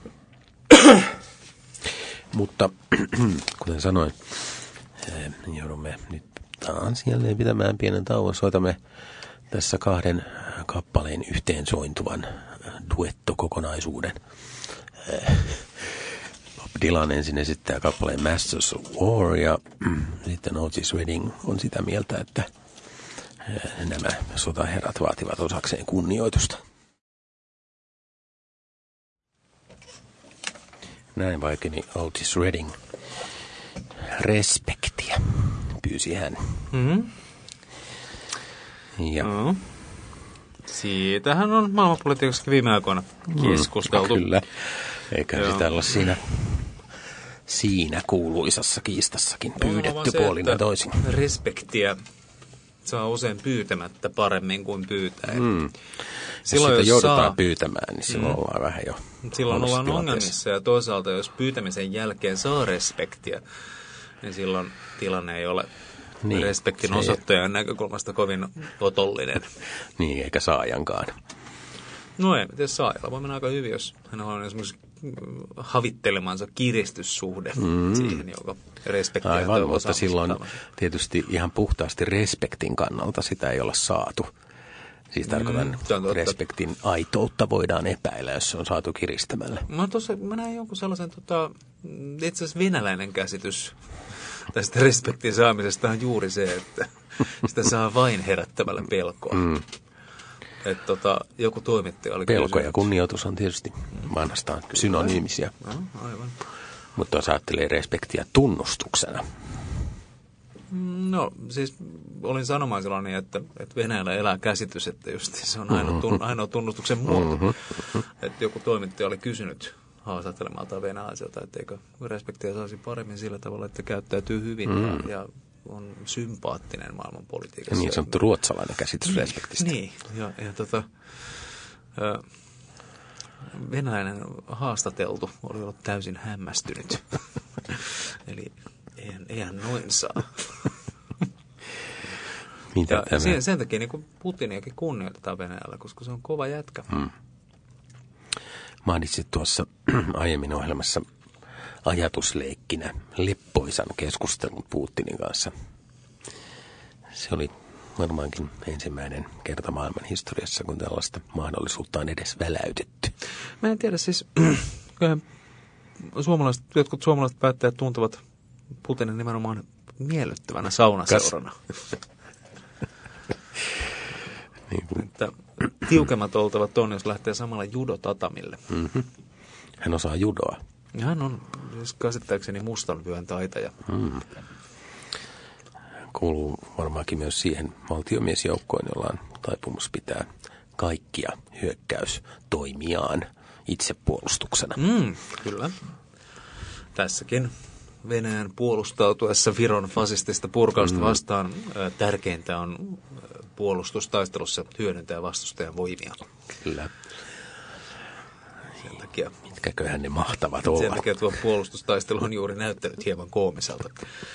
Mutta kuten sanoin, joudumme nyt taas jälleen pitämään pienen tauon. Soitamme tässä kahden kappaleen yhteen sointuvan duettokokonaisuuden. Bob Dylan ensin esittää kappaleen Masters of War ja sitten Otis Redding on sitä mieltä, että nämä sotaherrat vaativat osakseen kunnioitusta. Näin vaikeni Otis Redding. Respektiä pyysi hän. Mm-hmm. Ja. No. Siitähän on maailmanpolitiikassa viime aikoina keskusteltu. Mm, kyllä. Eikä Joo. sitä olla siinä, siinä kuuluisassa kiistassakin pyydetty puolin ja toisin. Respektiä saa usein pyytämättä paremmin kuin pyytää. Mm. Silloin, jos, jos joudutaan saa, pyytämään, niin silloin mm. ollaan vähän jo silloin ollaan ongelmissa, ja toisaalta jos pyytämisen jälkeen saa respektiä, niin silloin tilanne ei ole niin, respektin osoittajan näkökulmasta kovin otollinen. Niin, eikä saajankaan. No ei, miten saajalla voi mennä aika hyvin, jos hänellä on esimerkiksi havittelemansa kiristyssuhde mm. siihen, joka respektiä. Aivan, mutta silloin tietysti ihan puhtaasti respektin kannalta sitä ei olla saatu. Siis tarkoitan, mm, respektin aitoutta voidaan epäillä, jos se on saatu kiristämällä. No tuossa mä näin jonkun sellaisen, tota, itse asiassa venäläinen käsitys tästä respektin saamisesta on juuri se, että sitä saa vain herättämällä pelkoa. Mm. Että tota, joku toimittaja oli Pelko kysynyt. Ja kunnioitus on tietysti vanhastaan synonyymisiä. No, aivan. Mutta jos ajattelee respektiä tunnustuksena. No, siis olin sanomaan silloin niin, että, että Venäjällä elää käsitys, että just se on ainoa, tun, ainoa tunnustuksen muoto. Mm-hmm. Että joku toimittaja oli kysynyt haastattelemalta venäläiseltä, että eikö respektiä saisi paremmin sillä tavalla, että käyttäytyy hyvin mm. ja, ja on sympaattinen maailmanpolitiikassa. Niin sanottu ruotsalainen käsitys niin, respektistä. Niin, ja, ja tota, ö, venäläinen haastateltu oli ollut täysin hämmästynyt. Eli eihän, eihän noin saa. Mitä ja sen, sen takia niin Putiniakin kunnioitetaan Venäjällä, koska se on kova jätkä. Hmm. Mainitsit tuossa aiemmin ohjelmassa ajatusleikkinä leppoisan keskustelun Putinin kanssa. Se oli varmaankin ensimmäinen kerta maailman historiassa, kun tällaista mahdollisuutta on edes väläytetty. Mä en tiedä, siis suomalaiset, jotkut suomalaiset päättäjät tuntevat Putinin nimenomaan miellyttävänä saunaseurana. niin kuin. Että tiukemmat oltavat on, jos lähtee samalla judotatamille. Mm-hmm. Hän osaa judoa. Ja hän on siis käsittääkseni mustan vyön taitaja. Mm. Kuuluu varmaankin myös siihen valtiomiesjoukkoon, jolla on taipumus pitää kaikkia hyökkäystoimiaan itsepuolustuksena. Mm, kyllä. Tässäkin Venäjän puolustautuessa Viron fasistista purkausta vastaan mm. tärkeintä on puolustustaistelussa hyödyntää vastustajan voimia. Kyllä. Sen takia, mitkäköhän ne mahtavat olla. Sen takia tuo puolustustaistelu on juuri näyttänyt hieman koomiselta.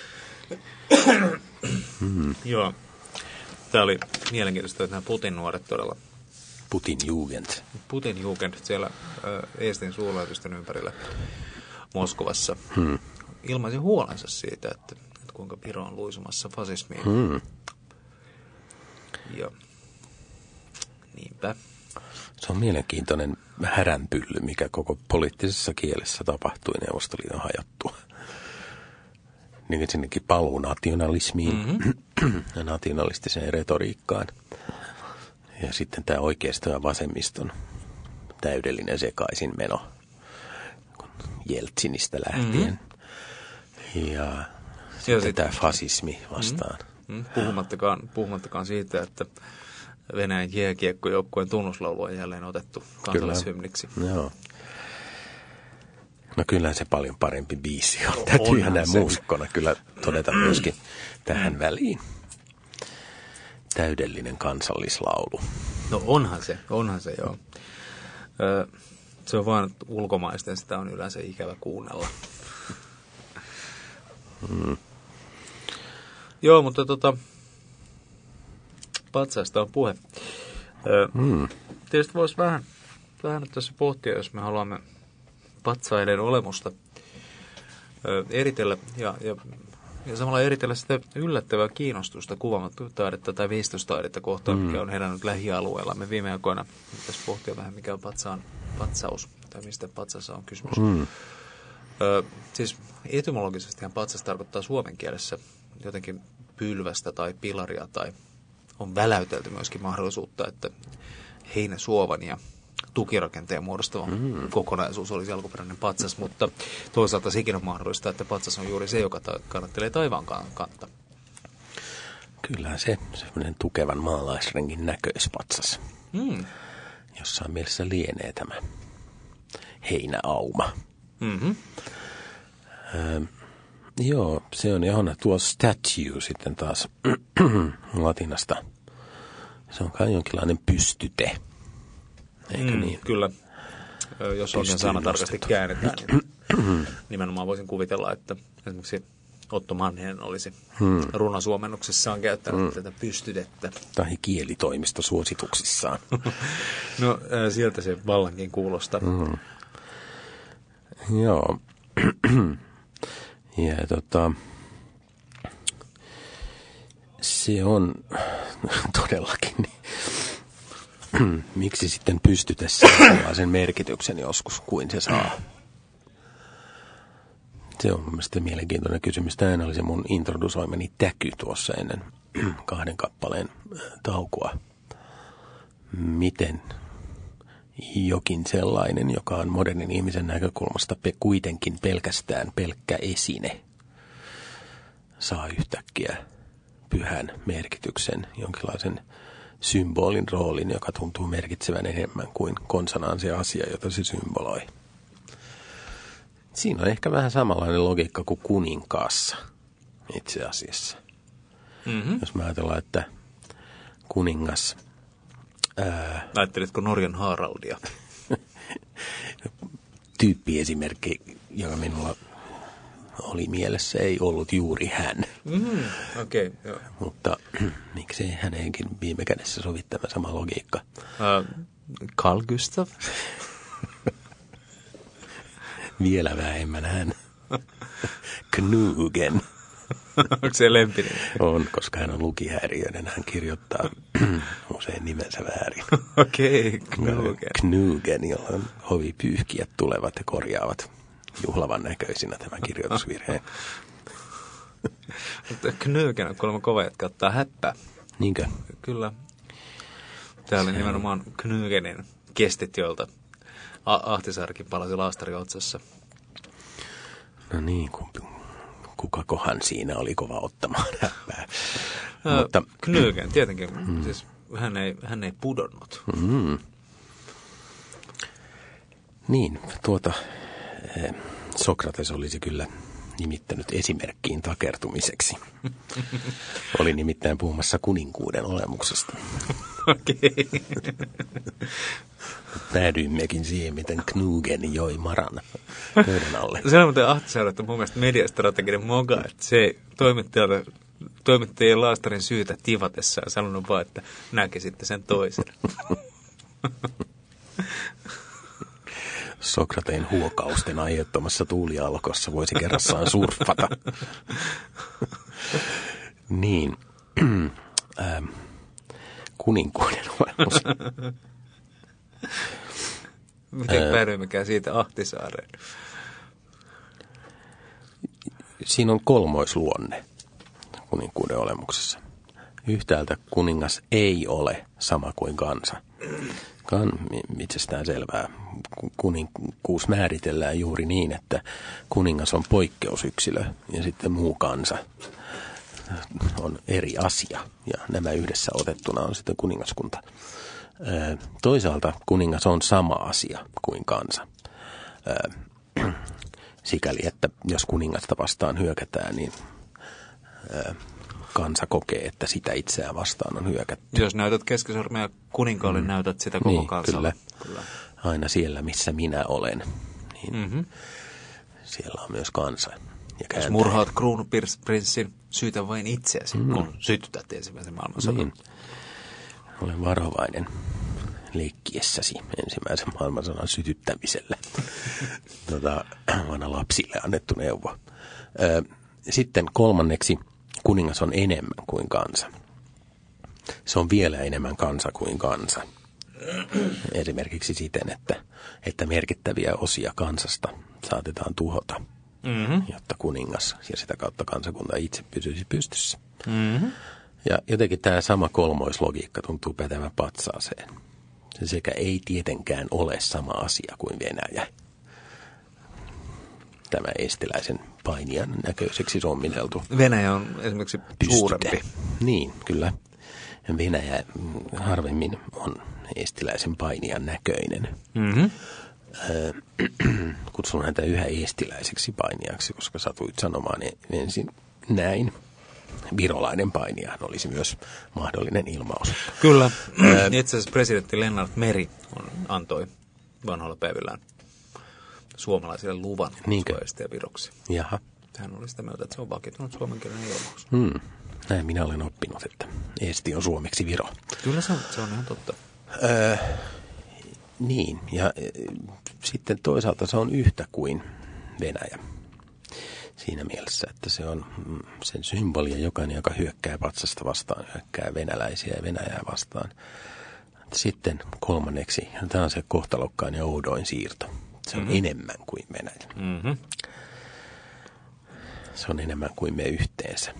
Mm. Joo. Tämä oli mielenkiintoista, että nämä Putin-nuoret todella. Putin-jugend. Putin-jugend siellä äh, Eestin suurlähetystön ympärillä Moskovassa. Hmm. Ilmaisi huolensa siitä, että, että kuinka Viro on luisumassa fasismiin. Hmm. Ja niinpä. Se on mielenkiintoinen häränpylly, mikä koko poliittisessa kielessä tapahtui Neuvostoliiton hajottua. Niin sinnekin paluu nationalismiin mm-hmm. ja nationalistiseen retoriikkaan. Ja sitten tämä oikeisto ja vasemmiston täydellinen sekaisin meno Jeltsinistä lähtien. Mm-hmm. Ja, ja sitten sit, tämä fasismi vastaan. Mm-hmm. Puhumattakaan, puhumattakaan siitä, että Venäjän jääkiekkojoukkueen tunnuslaulu on jälleen otettu kansallishymniksi. Joo. No kyllä se paljon parempi biisi on. Täytyyhän näin muusikkona kyllä todeta myöskin tähän väliin. Täydellinen kansallislaulu. No onhan se, onhan se joo. Ö, se on vaan ulkomaisten, sitä on yleensä ikävä kuunnella. Mm. Joo, mutta tota, patsaista on puhe. Ö, mm. Tietysti voisi vähän, vähän tässä pohtia, jos me haluamme patsaiden olemusta ö, eritellä ja, ja, ja samalla eritellä sitä yllättävää kiinnostusta kuvaamattaidetta tai veistostaidetta kohtaan, mm. mikä on herännyt lähialueellamme viime aikoina. Pitäisi pohtia vähän, mikä on patsaan, patsaus tai mistä patsassa on kysymys. Mm. Ö, siis etymologisestihan patsas tarkoittaa suomen kielessä jotenkin pylvästä tai pilaria tai on väläytelty myöskin mahdollisuutta, että heinäsuovan ja tukirakenteen muodostava mm. kokonaisuus olisi alkuperäinen patsas, mutta toisaalta sekin on mahdollista, että patsas on juuri se, joka ta- kannattelee taivaan kantta. Kyllä se semmoinen tukevan maalaisrenkin näköispatsas. Mm. Jossain mielessä lienee tämä heinäauma. Mm-hmm. Öö, Joo, se on johon tuo statue sitten taas latinasta. Se on kai jonkinlainen pystyte, eikö mm, niin? Kyllä, jos oikein sanatarkasti käännetään, niin nimenomaan voisin kuvitella, että esimerkiksi Otto Manninen olisi hmm. runosuomennuksessaan käyttänyt hmm. tätä pystytettä. Tai kielitoimisto suosituksissaan. No sieltä se vallankin kuulostaa. Hmm. Joo. Ja tota, se on todellakin, niin, miksi sitten pystytä sen merkityksen joskus kuin se saa. Se on mielestäni mielenkiintoinen kysymys. Tämä oli se mun introdusoimani täky tuossa ennen kahden kappaleen taukoa. Miten jokin sellainen, joka on modernin ihmisen näkökulmasta kuitenkin pelkästään pelkkä esine, saa yhtäkkiä pyhän merkityksen, jonkinlaisen symbolin roolin, joka tuntuu merkitsevän enemmän kuin konsanaan se asia, jota se symboloi. Siinä on ehkä vähän samanlainen logiikka kuin kuninkaassa itse asiassa. Mm-hmm. Jos mä ajatellaan, että kuningas... Ää, Ajattelitko Norjan Haraldia? Tyyppiesimerkki, joka minulla oli mielessä, ei ollut juuri hän. Mm, okei, okay, joo. Mutta miksei hänenkin viime kädessä sovi tämä sama logiikka? Uh, Carl Gustav? Vielä vähemmän hän. Knugen. Onko se lempinen? On, koska hän on lukihäiriöinen. Hän kirjoittaa usein nimensä väärin. Okei, okay, Knugen. Knugen, jolla hovipyyhkijät tulevat ja korjaavat juhlavan näköisinä tämän kirjoitusvirheen. Mutta Knugen on kuulemma kova, jotka ottaa häppää. Niinkö? Kyllä. Täällä oli nimenomaan Knugenin kestit, joilta Ahtisaarikin palasi laastari otsassa. No niin, kukakohan siinä oli kova ottamaan häppää. Äh, Mutta Knugen, tietenkin. Mm. Siis hän ei, hän ei pudonnut. Mm. Niin, tuota eh, Sokrates olisi kyllä nimittänyt esimerkkiin takertumiseksi. Oli nimittäin puhumassa kuninkuuden olemuksesta. Okei. Päädyimmekin siihen, miten Knugen joi maran pöydän alle. Se on muuten Ahtisaari, että mun mielestä mediastrateginen moga, että se toimittajalle, toimittajien laastarin syytä tivatessa on sanonut vaan, että näkisitte sen toisen. Sokrateen huokausten aiheuttamassa tuulialkossa voisi kerrassaan surffata. Niin. ähm. Kuninkuuden olemus. Miten päädyimmekään siitä Ahtisaareen? Siinä on kolmoisluonne kuninkuuden olemuksessa. Yhtäältä kuningas ei ole sama kuin kansa. Kan, itsestään selvää. Kuninkuus määritellään juuri niin, että kuningas on poikkeusyksilö ja sitten muu kansa on eri asia. Ja nämä yhdessä otettuna on sitten kuningaskunta. Toisaalta kuningas on sama asia kuin kansa. Sikäli, että jos kuningasta vastaan hyökätään, niin kansa kokee, että sitä itseään vastaan on hyökätty. Jos näytät keskisormea kuninkaalle, mm. näytät sitä koko niin, kansalle. Kyllä. kyllä. Aina siellä, missä minä olen, niin mm-hmm. siellä on myös kansa. Ja jos murhaat kruunuprinssin, syytä vain itseäsi, mm. kun sytytät ensimmäisen maailmansodan. Niin. Olen varovainen leikkiessäsi ensimmäisen maailmansodan sytyttämisellä. tota, vanha lapsille annettu neuvo. Sitten kolmanneksi kuningas on enemmän kuin kansa. Se on vielä enemmän kansa kuin kansa. Esimerkiksi siten, että, että merkittäviä osia kansasta saatetaan tuhota, mm-hmm. jotta kuningas ja sitä kautta kansakunta itse pysyisi pystyssä. Mm-hmm. Ja jotenkin tämä sama kolmoislogiikka tuntuu pätevän patsaaseen. Se sekä ei tietenkään ole sama asia kuin Venäjä. Tämä estiläisen painijan näköiseksi sommiteltu. Venäjä on esimerkiksi pystyte. Suurempi. Niin, kyllä. Venäjä harvemmin on estiläisen painijan näköinen. Mm-hmm. kutsun häntä yhä eestiläiseksi painijaksi, koska satuit sanomaan ensin näin. Virolainen painijahan olisi myös mahdollinen ilmaus. Kyllä. Itse asiassa presidentti Lennart Meri on, antoi vanhoilla päivillään suomalaisille luvan kutsua eestiä viroksi. Jaha. Hän oli sitä mieltä, että se on vakiintunut suomenkielinen ilmaus. Hmm. Näin minä olen oppinut, että eesti on suomeksi Viro. Kyllä se on, se on ihan totta. Öö, niin, ja äh, sitten toisaalta se on yhtä kuin Venäjä. Siinä mielessä, että se on mm, sen symboli ja jokainen, joka hyökkää patsasta vastaan, hyökkää venäläisiä ja Venäjää vastaan. Sitten kolmanneksi, tämä on se kohtalokkain ja oudoin siirto. Se on mm-hmm. enemmän kuin Venäjä. Mm-hmm. Se on enemmän kuin me yhteensä.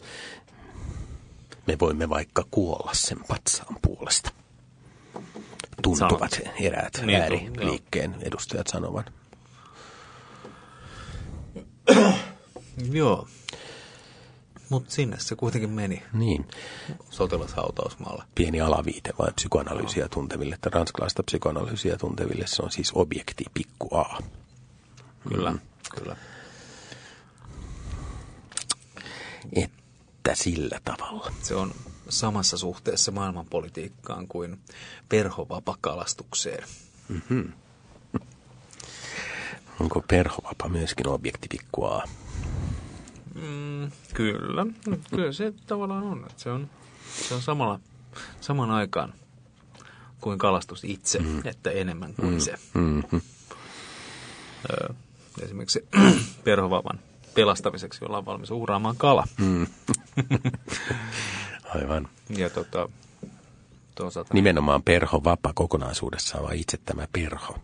Me voimme vaikka kuolla sen patsaan puolesta. Tuntuvat Sanot. eräät Niin, ääriliikkeen edustajat sanovan. Joo. Mutta sinne se kuitenkin meni. Niin. Sotilashautausmaalle. Pieni alaviite vain psykoanalyysiä tunteville, että ranskalaista psykoanalyysiä tunteville se on siis objekti pikku a. Kyllä, mm. kyllä. Että sillä tavalla. Se on samassa suhteessa maailmanpolitiikkaan kuin perhovapakalastukseen. Mm-hmm. Onko perhovapa myöskin objekti pikku a? Mm, kyllä. Kyllä se tavallaan on. Se on, se on samalla, saman aikaan kuin kalastus itse, mm. että enemmän kuin mm. se. Mm-hmm. Öö, esimerkiksi perhovapan pelastamiseksi ollaan valmis uhraamaan kala. Mm. Aivan. Ja tota, toisaalta... Nimenomaan perhovapa kokonaisuudessaan, vai itse tämä perho?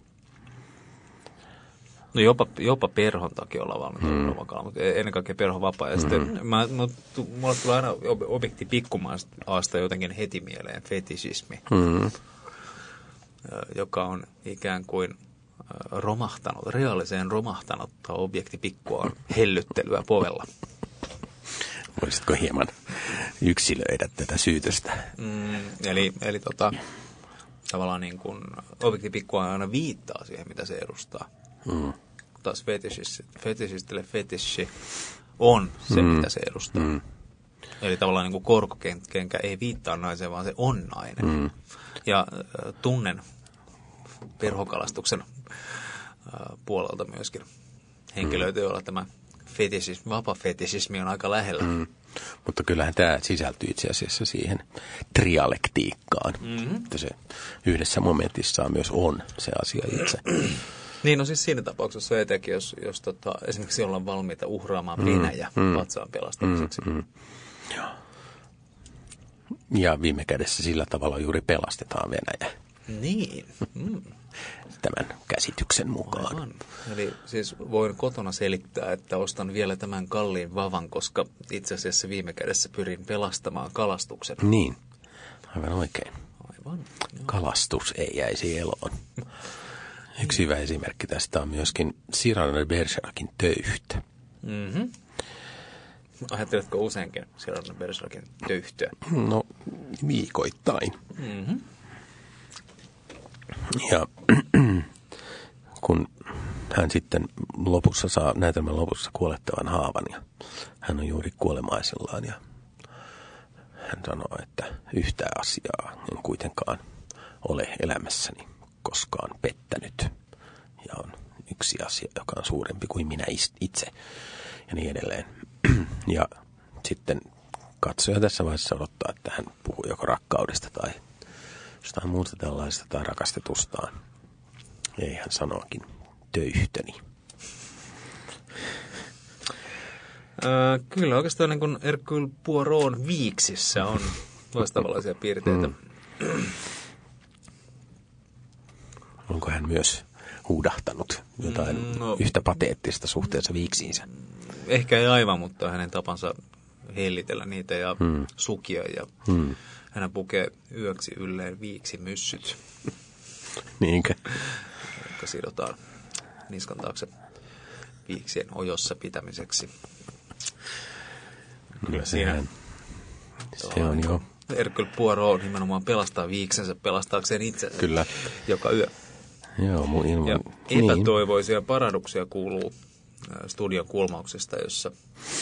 No jopa, jopa perhon takia ollaan valmiita mm. uhraamaan kala, mutta ennen kaikkea perhovapa. Ja sitten mm. mä, mä, mulle tulee aina objekti pikkumaasta jotenkin heti mieleen fetisismi, Mm. joka on ikään kuin romahtanut, reaaliseen romahtanutta objekti pikkua on hellyttelyä povella. Voisitko hieman yksilöidä tätä syytöstä? Mm, eli eli tota, tavallaan niin kuin objekti pikkua aina viittaa siihen, mitä se edustaa. Mm. Taas fetisistille fetissi on se, mm. mitä se edustaa. Mm. Eli tavallaan niin kuin korkokenkä ei viittaa naiseen, vaan se on nainen. Mm. Ja äh, tunnen perhokalastuksen äh, puolelta myöskin henkilöitä, joilla tämä fetisismi, vapafetisismi on aika lähellä. Mm. Mutta kyllähän tämä sisältyy itse asiassa siihen trialektiikkaan, mm-hmm. että se yhdessä momentissaan myös on se asia itse. Niin, no siis siinä tapauksessa etenkin, jos, jos tota, esimerkiksi ollaan valmiita uhraamaan Venäjä mm, patsaan pelastamiseksi. Mm, mm. Ja viime kädessä sillä tavalla juuri pelastetaan Venäjä. Niin. Mm. Tämän käsityksen mukaan. Aivan. Eli siis voin kotona selittää, että ostan vielä tämän kalliin vavan, koska itse asiassa viime kädessä pyrin pelastamaan kalastuksen. Niin, aivan oikein. Aivan. Joo. Kalastus ei jäisi eloon. Yksi hyvä esimerkki tästä on myöskin Cyrano de Bergerakin Töyhtö. Mm-hmm. Ajatteletko useinkin Cyrano de Bergerakin Töyhtöä? No, viikoittain. Mm-hmm. Ja kun hän sitten lopussa saa, näytelmän lopussa kuolettavan haavan ja hän on juuri kuolemaisillaan ja hän sanoo, että yhtään asiaa en kuitenkaan ole elämässäni koskaan pettänyt. Ja on yksi asia, joka on suurempi kuin minä itse ja niin edelleen. Ja sitten katsoja tässä vaiheessa odottaa, että hän puhuu joko rakkaudesta tai jostain muuta tällaista tai rakastetustaan. Ei, hän sanoakin töyhtöni. Öö, kyllä oikeastaan niin kuin Hercule Poirot Viiksissä on vastaavanlaisia piirteitä. Mm. Onko hän myös huudahtanut jotain no, yhtä pateettista suhteessa viiksiinsä? Ehkä ei aivan, mutta hänen tapansa hellitellä niitä ja hmm. sukia ja hmm. hän pukee yöksi ylleen viiksimyssyt. Niinkö? Jotka sidotaan niskan taakse viiksien ojossa pitämiseksi. Kyllä siinä se on jo. Hercule Poirot nimenomaan pelastaa viiksensä pelastaakseen itsensä. Kyllä. Joka yö. Joo, mun ilman, epätoivoisia paradoksia kuuluu studion kulmauksesta, jossa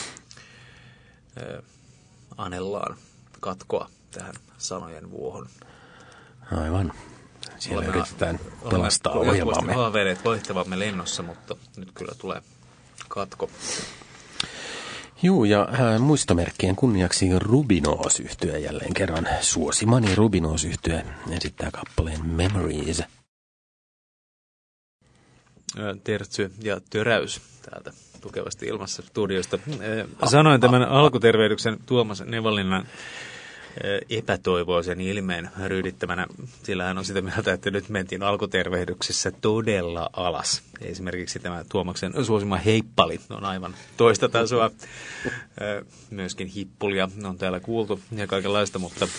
anellaan katkoa tähän sanojen vuohon. Aivan. Siellä olemme, yritetään pelastaa ohjelmaamme. Olemme haaveilleet vaihtavamme lennossa, mutta nyt kyllä tulee katko. Juu, ja äh, muistomerkkien kunniaksi Rubinoos-yhtye jälleen kerran. Suosimani Rubinoos-yhtye esittää kappaleen Memories. Tertsy ja töräys täältä tukevasti ilmassa studiosta. Sanoin tämän alkutervehdyksen Tuomas Nevalinnan epätoivoisen ilmeen ryydittämänä, sillä hän on sitä mieltä, että nyt mentiin alkutervehdyksessä todella alas. Esimerkiksi tämä Tuomaksen suosima heippali on aivan toista tasoa. Myöskin hippulia on täällä kuultu ja kaikenlaista, mutta,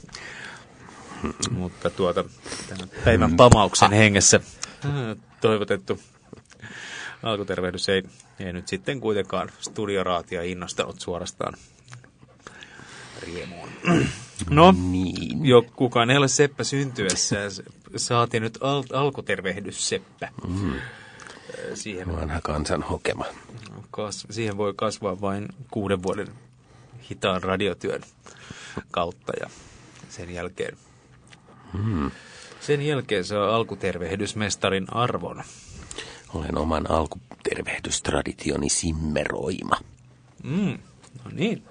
mutta tuota, tämän päivän pamauksen hengessä toivotettu alkutervehdys ei, ei nyt sitten kuitenkaan studioraatia innostanut suorastaan riemuun. No, niin. jo kukaan ei ole Seppä syntyessä. Saatiin nyt al- alkutervehdys Seppä. Mm. Siihen, Vanha kansan hokema. Kas, siihen voi kasvaa vain kuuden vuoden hitaan radiotyön kautta ja sen jälkeen, Mm. sen jälkeen saa alkutervehdysmestarin arvon. Olen oman alkutervehdystraditioni simmeroima. Mm, no niin.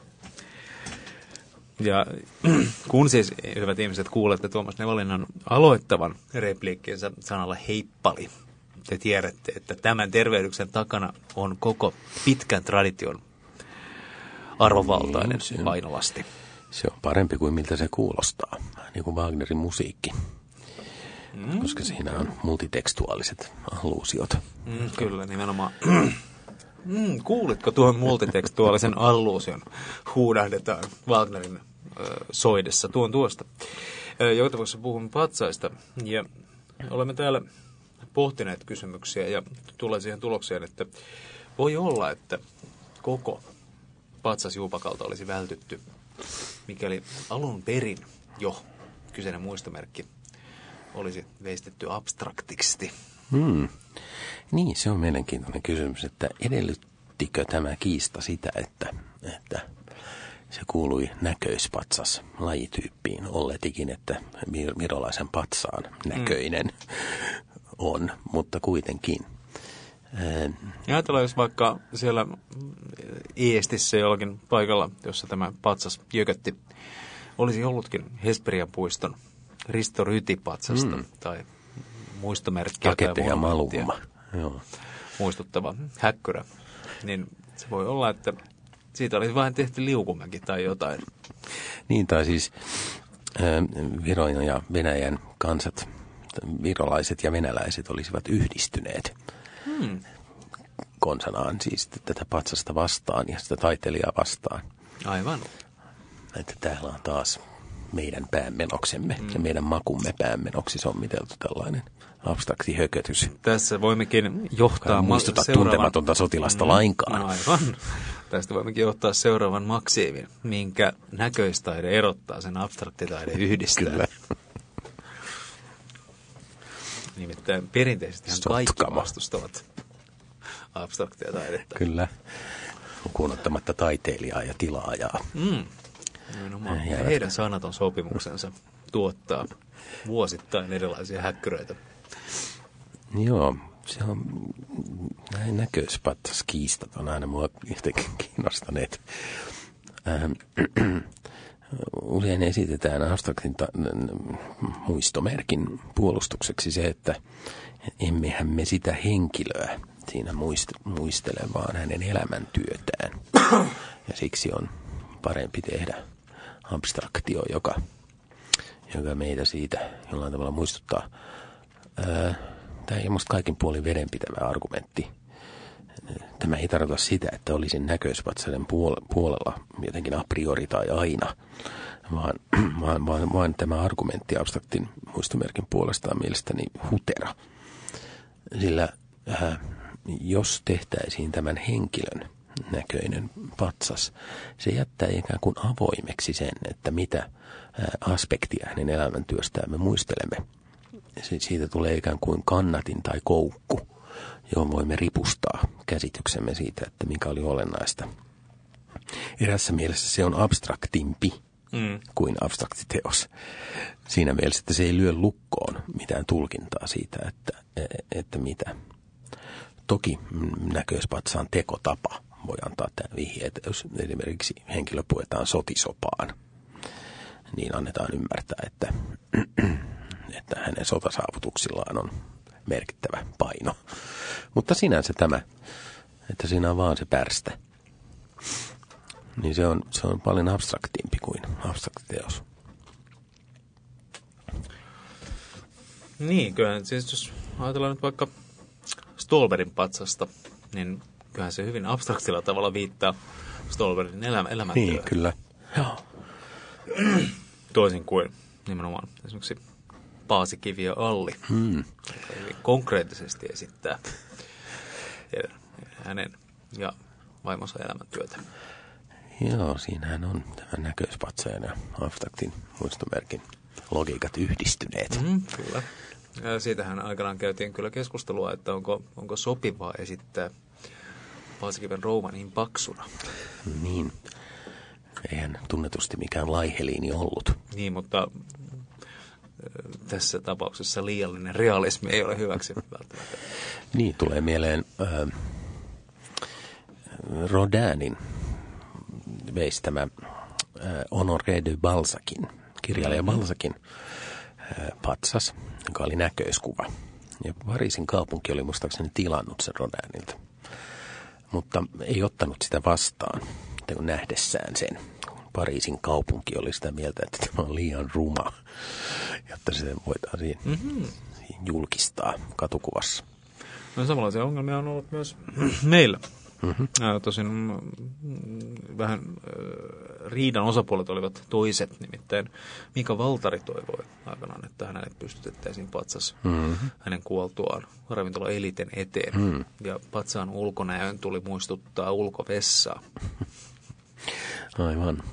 Ja kun siis, hyvät ihmiset, kuulette Tuomas Nevalinnan aloittavan repliikkinsä sanalla heippali, te tiedätte, että tämän tervehdyksen takana on koko pitkän tradition arvovaltainen niin, painolasti. Se on parempi kuin miltä se kuulostaa, niin kuin Wagnerin musiikki, mm. koska siinä on multitekstuaaliset alluusiot. Mm, kyllä, nimenomaan. Mm, kuulitko tuon multitekstuaalisen alluusion? Huudahdetaan Wagnerin ö, soidessa tuon tuosta. Joka tapauksessa puhumme patsaista ja olemme täällä pohtineet kysymyksiä ja tulee siihen tulokseen, että voi olla, että koko patsasjuupakalta olisi vältytty, mikäli alun perin jo kyseinen muistomerkki olisi veistetty abstraktiksi. Hmm. Niin, se on mielenkiintoinen kysymys, että edellyttikö tämä kiista sitä, että, että se kuului näköispatsas lajityyppiin olletikin, että virolaisen patsaan näköinen mm. on, mutta kuitenkin. Ja ajatellaan, jos vaikka siellä Eestissä jollakin paikalla, jossa tämä patsas jökötti, olisi ollutkin Hesperian puiston Risto Ryti-patsasta mm. tai muistomerkkiä Pakete tai ja maluma. Joo. Muistuttava häkkyrä, niin se voi olla, että siitä olisi vain tehty liukumäki tai jotain. Niin, tai siis äh, Viron ja Venäjän kansat, virolaiset ja venäläiset olisivat yhdistyneet hmm. konsanaan siis tätä patsasta vastaan ja sitä taiteilijaa vastaan. Aivan. Että täällä on taas meidän päämenoksemme hmm. ja meidän makumme päämenoksi sommiteltu tällainen abstrakti hökötys. Tässä voimmekin johtaa... Muistuta seuraavan... tuntematonta sotilasta mm, lainkaan. Aivan. Tästä voimmekin johtaa seuraavan maksiimin, minkä näköistaide erottaa sen abstraktitaide yhdistää. Kyllä. Nimittäin perinteisesti kaikki vastustavat abstraktia taidetta. Kyllä. Lukuun ottamatta taiteilijaa ja tilaajaa. Mm. Heidän sanaton sopimuksensa tuottaa vuosittain erilaisia häkkyröitä. Joo, se on näin näköispatsas kiistat on aina mua jotenkin kiinnostaneet. Ähm, usein esitetään abstraktin ta- muistomerkin puolustukseksi se, että emmehän me sitä henkilöä siinä muist- muistele, vaan hänen elämäntyötään. Ja siksi on parempi tehdä abstraktio, joka, joka meitä siitä jollain tavalla muistuttaa. Ää, Tämä ei ole musta kaikin puolin vedenpitävä argumentti. Tämä ei tarkoita sitä, että olisin näköispatsaiden puolella jotenkin a priori tai aina, vaan, vaan, vaan, vaan tämä argumentti abstraktin muistomerkin puolesta on mielestäni hutera. Sillä äh, jos tehtäisiin tämän henkilön näköinen patsas, se jättää ikään kuin avoimeksi sen, että mitä äh, aspektia hänen elämäntyöstään me muistelemme. siitä tulee ikään kuin kannatin tai koukku, johon voimme ripustaa käsityksemme siitä, että mikä oli olennaista. Erässä mielessä se on abstraktimpi mm. kuin abstraktiteos. Siinä mielessä, että se ei lyö lukkoon mitään tulkintaa siitä, että, että mitä. Toki näköispatsaan tekotapa voi antaa tämän vihjeet. Jos esimerkiksi henkilö puetaan sotisopaan, niin annetaan ymmärtää, että, että hänen sotasaavutuksillaan on merkittävä paino. Mutta sinänsä tämä, että siinä on vaan se pärstä, niin se on, se on paljon abstraktimpi kuin abstraktiteos. Niin, kyllähän siis jos ajatellaan nyt vaikka Ståhlbergin patsasta, niin kyllähän se hyvin abstraktilla tavalla viittaa Ståhlbergin elämä, elämäntyöhön. Niin, kyllä. Joo. Toisin kuin nimenomaan esimerkiksi Paasikivi ja Alli, hmm. joka hyvin konkreettisesti esittää hänen ja vaimonsa elämäntyötä. Joo, siinähän on tämän näköispatsajan ja abstraktin muistomerkin logiikat yhdistyneet. Mm, kyllä. Ja siitähän aikanaan käytiin kyllä keskustelua, että onko, onko sopivaa esittää Paasikiven rouva niin paksuna. Niin. Eihän tunnetusti mikään laiheliini ollut. Niin, mutta tässä tapauksessa liiallinen realismi ei ole hyväksi välttämättä. Niin, tulee mieleen äh, Rodinin veistämä äh, Honoré de Balzacin, kirjailija Balzacin äh, patsas, joka oli näköiskuva. Ja Pariisin kaupunki oli muistaakseni tilannut sen Rodinilta, mutta ei ottanut sitä vastaan, kun nähdessään sen. Pariisin kaupunki oli sitä mieltä, että tämä on liian ruma, jotta sitä voitaisiin mm-hmm. julkistaa katukuvassa. No samanlaisia ongelmia on ollut myös meillä. Mm-hmm. Tosin vähän riidan osapuolet olivat toiset, nimittäin Mika Valtari toivoi aikanaan, että hänelle pystytettäisiin patsas mm-hmm. hänen kuoltuaan ravintola Eliten eteen. Mm. Ja patsaan ulkonäön tuli muistuttaa ulkovessaa. Aivan.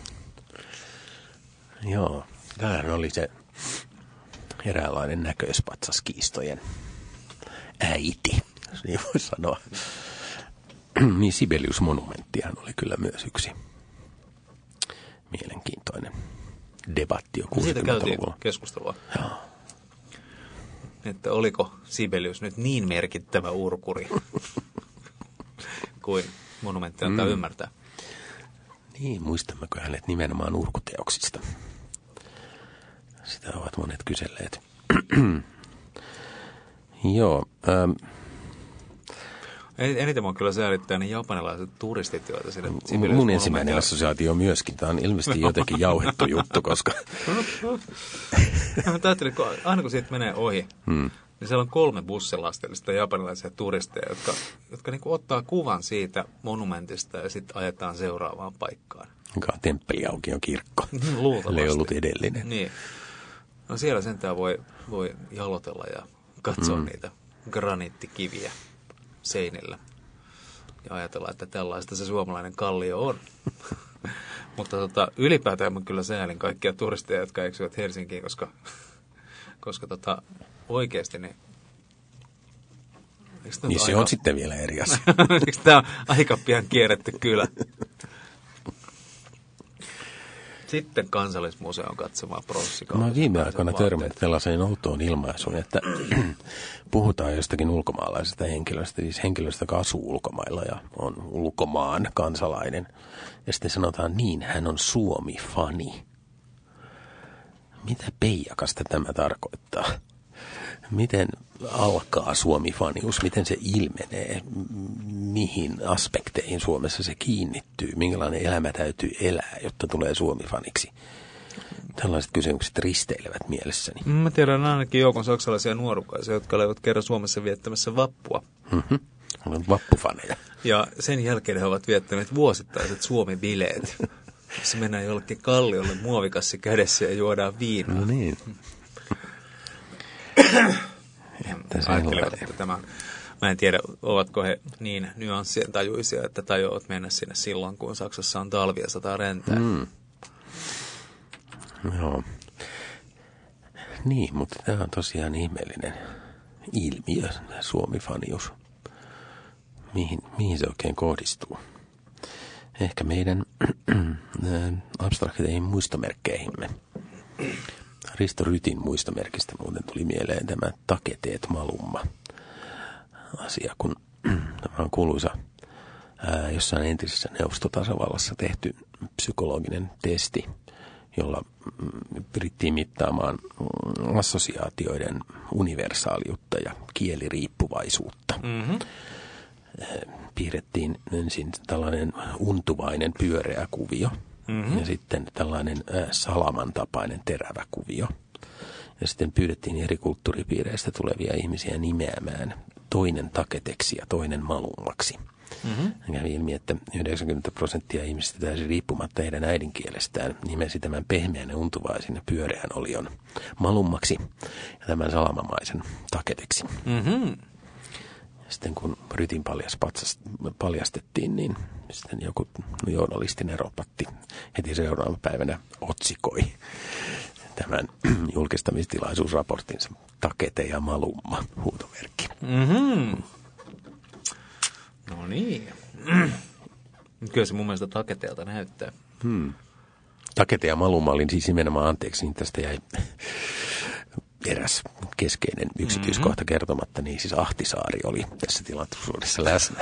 Joo, tämähän oli se eräänlainen näköispatsaskiistojen äiti, jos niin voi sanoa. Niin Sibelius-monumenttihan oli kyllä myös yksi mielenkiintoinen debatti jo kuusikymmentäluvulla. Siitä käytiin keskustelua. Joo. Että oliko Sibelius nyt niin merkittävä urkuri kuin monumentti antaa mm. ymmärtää. Niin, muistammeko hänet nimenomaan urkuteoksista? Sitä ovat monet kyselleet. Joo. Ähm. Eniten minua kyllä säälittää ne japanilaiset turistit, joita sinne Sibelius Mun ensimmäinen assosiaatio myöskin. Tämä on ilmeisesti jotenkin jauhettu juttu, koska... Mä ajattelin, aina kun siitä menee ohi, hmm. niin siellä on kolme bussilastillista japanilaisia turisteja, jotka, jotka niin kuin ottaa kuvan siitä monumentista ja sitten ajetaan seuraavaan paikkaan. Joka on temppeliaukion kirkko. Luultavasti. Ei ollut edellinen. Niin. No siellä sentään voi, voi jalotella ja katsoa hmm. niitä graniittikiviä seinillä ja ajatella, että tällaista se suomalainen kallio on. Mutta tota, ylipäätään mä kyllä säälin kaikkia turisteja, jotka eksyvät Helsinkiin, koska, koska tota, oikeasti niin... Niin se aika... on sitten vielä eri asia. Eikö tämä on aika pian kierretty kylä? Sitten Kansallismuseon katsomaan pronssikaupasta. Mä viime aikoina törmännyt tällaiseen outoon ilmaisuun, että puhutaan jostakin ulkomaalaisesta henkilöstä, siis henkilöstä, joka asuu ulkomailla ja on ulkomaan kansalainen. Ja sitten sanotaan niin, hän on Suomi-fani. Mitä peijakasta tämä tarkoittaa? Miten alkaa Suomi-fanius? Miten se ilmenee? Mihin aspekteihin Suomessa se kiinnittyy? Minkälainen elämä täytyy elää, jotta tulee Suomi-faniksi? Tällaiset kysymykset risteilevät mielessäni. Mä tiedän ainakin joukon saksalaisia nuorukaisia, jotka olivat kerran Suomessa viettämässä vappua. Mm-hmm. Olen vappufaneja. Ja sen jälkeen he ovat viettäneet vuosittaiset Suomi-bileet. Se mennään jollekin kalliolle muovikassi kädessä ja juodaan viinaa. No niin. Ajattelevat, että tämä, mä en tiedä, ovatko he niin nyanssien tajuisia, että tajuavat mennä sinne silloin, kun Saksassa on talvi ja sataa rentää. Mm. Joo. Niin, mutta tämä on tosiaan ihmeellinen ilmiö, Suomi-fanius. Mihin, mihin se oikein kohdistuu? Ehkä meidän abstrakteihin muistomerkkeihimme. Risto Rytin muistomerkistä muuten tuli mieleen tämä taketeet malumma asia, kun tämä on kuuluisa ää, jossain entisessä neuvostotasavallassa tehty psykologinen testi, jolla pyrittiin mittaamaan assosiaatioiden universaaliutta ja kieliriippuvaisuutta. Mm-hmm. Piirrettiin ensin tällainen untuvainen pyöreä kuvio mm-hmm. ja sitten tällainen salaman tapainen terävä kuvio. Ja sitten pyydettiin eri kulttuuripiireistä tulevia ihmisiä nimeämään toinen taketeksi ja toinen malummaksi. Mm-hmm. Kävi ilmi, että yhdeksänkymmentä prosenttia ihmisistä täysin riippumatta heidän äidinkielestään nimesi tämän pehmeän ja untuvaisen ja pyöreän olion malummaksi ja tämän salamamaisen taketeksi. Mm-hmm. Sitten kun Rytin paljas patsas, paljastettiin, niin sitten joku journalistin eropatti heti seuraavana päivänä otsikoi tämän julkistamistilaisuusraportinsa takete ja malumma huutomerkki. Mm-hmm. No niin. Kyllä se mun mielestä taketeelta näyttää. Hmm. Takete ja malumma olin siis nimenomaan, anteeksi, niin tästä jäi eräs keskeinen yksityiskohta mm-hmm. kertomatta, niin siis Ahtisaari oli tässä tilaisuudessa läsnä.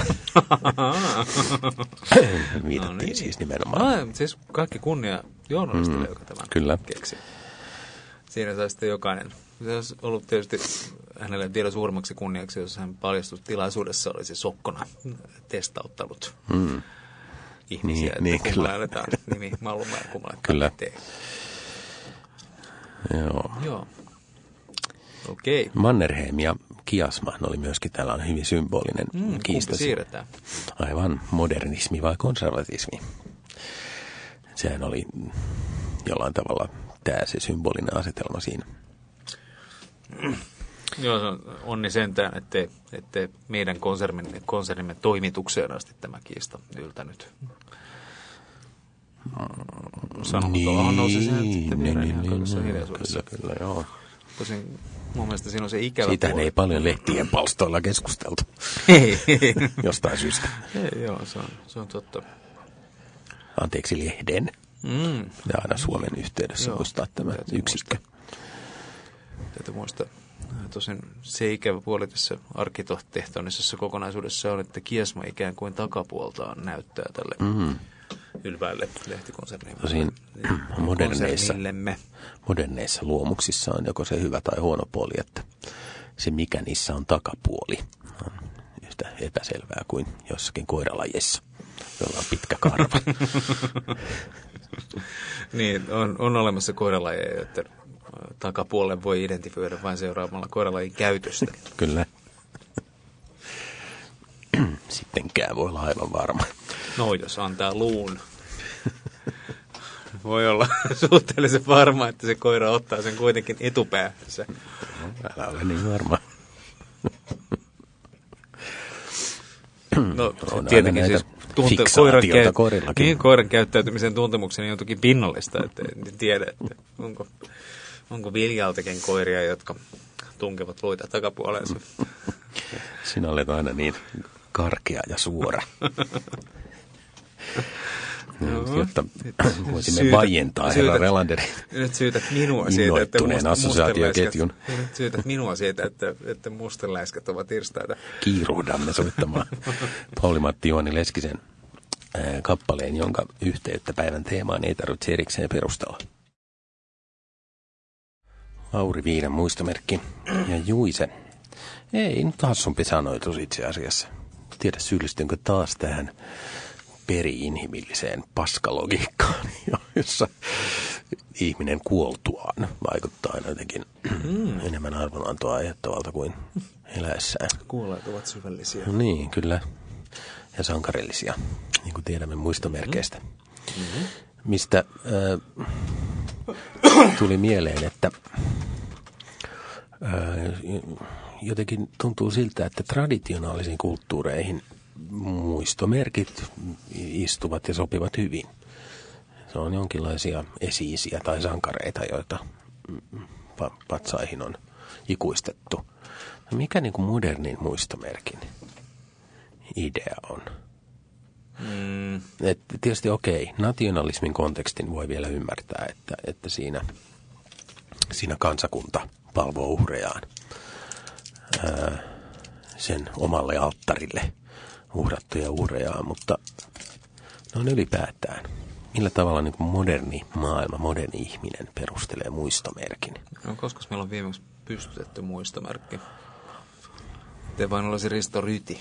Viitattiin no niin. siis nimenomaan. No, siis kaikki kunnia journalistille, mm, joka tämän kyllä. keksi. Siinä sai sitten jokainen. Se olisi ollut tietysti hänelle vielä suurimmaksi kunniaksi, jos hän paljastustilaisuudessa olisi sokkona testauttanut mm. ihmisiä, niin, että niin, kummalla ääretään nimi malumma ja kummalla kyllä. Joo. Joo. Okei. Mannerheim ja Kiasman oli myöskin tällainen hyvin symbolinen mm, kiista. Siirretään? Aivan modernismi vai konservatismi. Sehän oli jollain tavalla tämä se symbolinen asetelma siinä. Joo, se on onni sentään, ettei, ettei meidän konsernimme, konsernimme toimitukseen asti tämä kiista yltänyt. Sanomattomahan niin, nousi sen sitten niin, niin, ihan kaikessa niin, hiljaisuudessa. Kyllä, kyllä, joo. Tosin mun mielestä siinä on se ikävä siitähän puoli. Ei paljon lehtien palstoilla keskusteltu. Ei. Jostain syystä. Ei, joo, se on, se on totta. Anteeksi, lehden. Mm. Ja aina Suomen yhteydessä joo, muistaa tämä yksikkö. Täytyy muistaa. Tosin se ikävä puoli tässä arkkitehtonisessa kokonaisuudessa on, että Kiasma ikään kuin takapuoltaan näyttää tälle mm-hmm. ylväälle lehtikonsernille. Tosin moderneissa, moderneissa luomuksissa on joko se hyvä tai huono puoli, että se mikä niissä on takapuoli on yhtä epäselvää kuin jossakin koiralajeissa, jolla on pitkä karva. Niin, on, on olemassa koiralajeja, että takapuolen voi identifioida vain seuraamalla koiralajin käytöstä. Kyllä. Sittenkään voi olla aivan varma. No, jos antaa luun. Voi olla suhteellisen varma, että se koira ottaa sen kuitenkin etupäässä. Älä ole niin varma. No, on tietenkin siis tunte, koiran, käy, niin, koiran käyttäytymisen tuntemukseni on toki pinnallista, että en tiedä, että onko, onko Viljaltakin koiria, jotka tunkevat luita takapuoleensa. Sinä olet aina niin karkea ja suora. No, jotta voisimme syytä, vaientaa herra Relanderin nyt syytät minua siitä, että assosiaatioketjun. Nyt syytät minua siitä, että, että mustenläiskät ovat irstaita. Kiiruhdamme soittamaan Pauli-Matti Juhani Leskisen ää, kappaleen, jonka yhteyttä päivän teemaan ei tarvitse erikseen perustella. Lauri Viidan muistomerkki ja Juise. Ei nyt hassumpi sanoitus itse asiassa. Tiedä syyllistynkö taas tähän peri-inhimilliseen paskalogiikkaan, jossa ihminen kuoltuaan vaikuttaa aina jotenkin mm. enemmän arvonantoa aiheuttavalta kuin eläessään. Kuolleet ovat syvällisiä. No niin, kyllä. Ja sankarillisia, niin kuin tiedämme muistomerkeistä. Mm-hmm. Mistä äh, tuli mieleen, että äh, jotenkin tuntuu siltä, että traditionaalisiin kulttuureihin muistomerkit istuvat ja sopivat hyvin. Se on jonkinlaisia esi-isiä tai sankareita, joita patsaihin on ikuistettu. No mikä niin kuin modernin muistomerkin idea on? Mm. Et tietysti okei, okay, nationalismin kontekstin voi vielä ymmärtää, että, että siinä, siinä kansakunta palvoo uhrejaan ää, sen omalle alttarille uhrattuja uhrejaan, mutta noin ylipäätään. Millä tavalla niin kuin moderni maailma, moderni ihminen perustelee muistomerkin? No, koska meillä on viimeksi pystytetty muistomerkki. Te vain olisi Risto Ryti.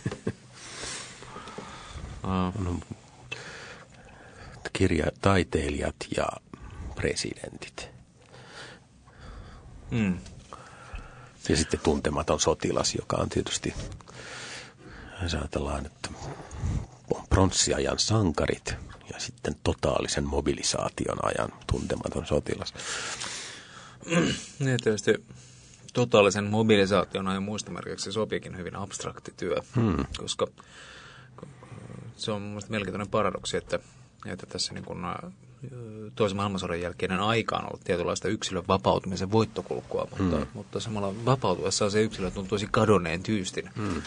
No, kirjataiteilijat ja presidentit. Mm. Ja sitten tuntematon sotilas, joka on tietysti, jos ajatellaan, että on pronssiajan sankarit ja sitten totaalisen mobilisaation ajan tuntematon sotilas. Niin tietysti totaalisen mobilisaation ajan muistomerkiksi sopiikin hyvin abstrakti työ, hmm. koska se on mun mielestä mielenkiintoinen paradoksi, että, että tässä niin kuin toisen maailmansodan jälkeinen aika on ollut tietynlaista yksilön vapautumisen voittokulkua, mutta, hmm. mutta samalla vapautuessaan se yksilö tuntuisi kadonneen tyystin. Hmm.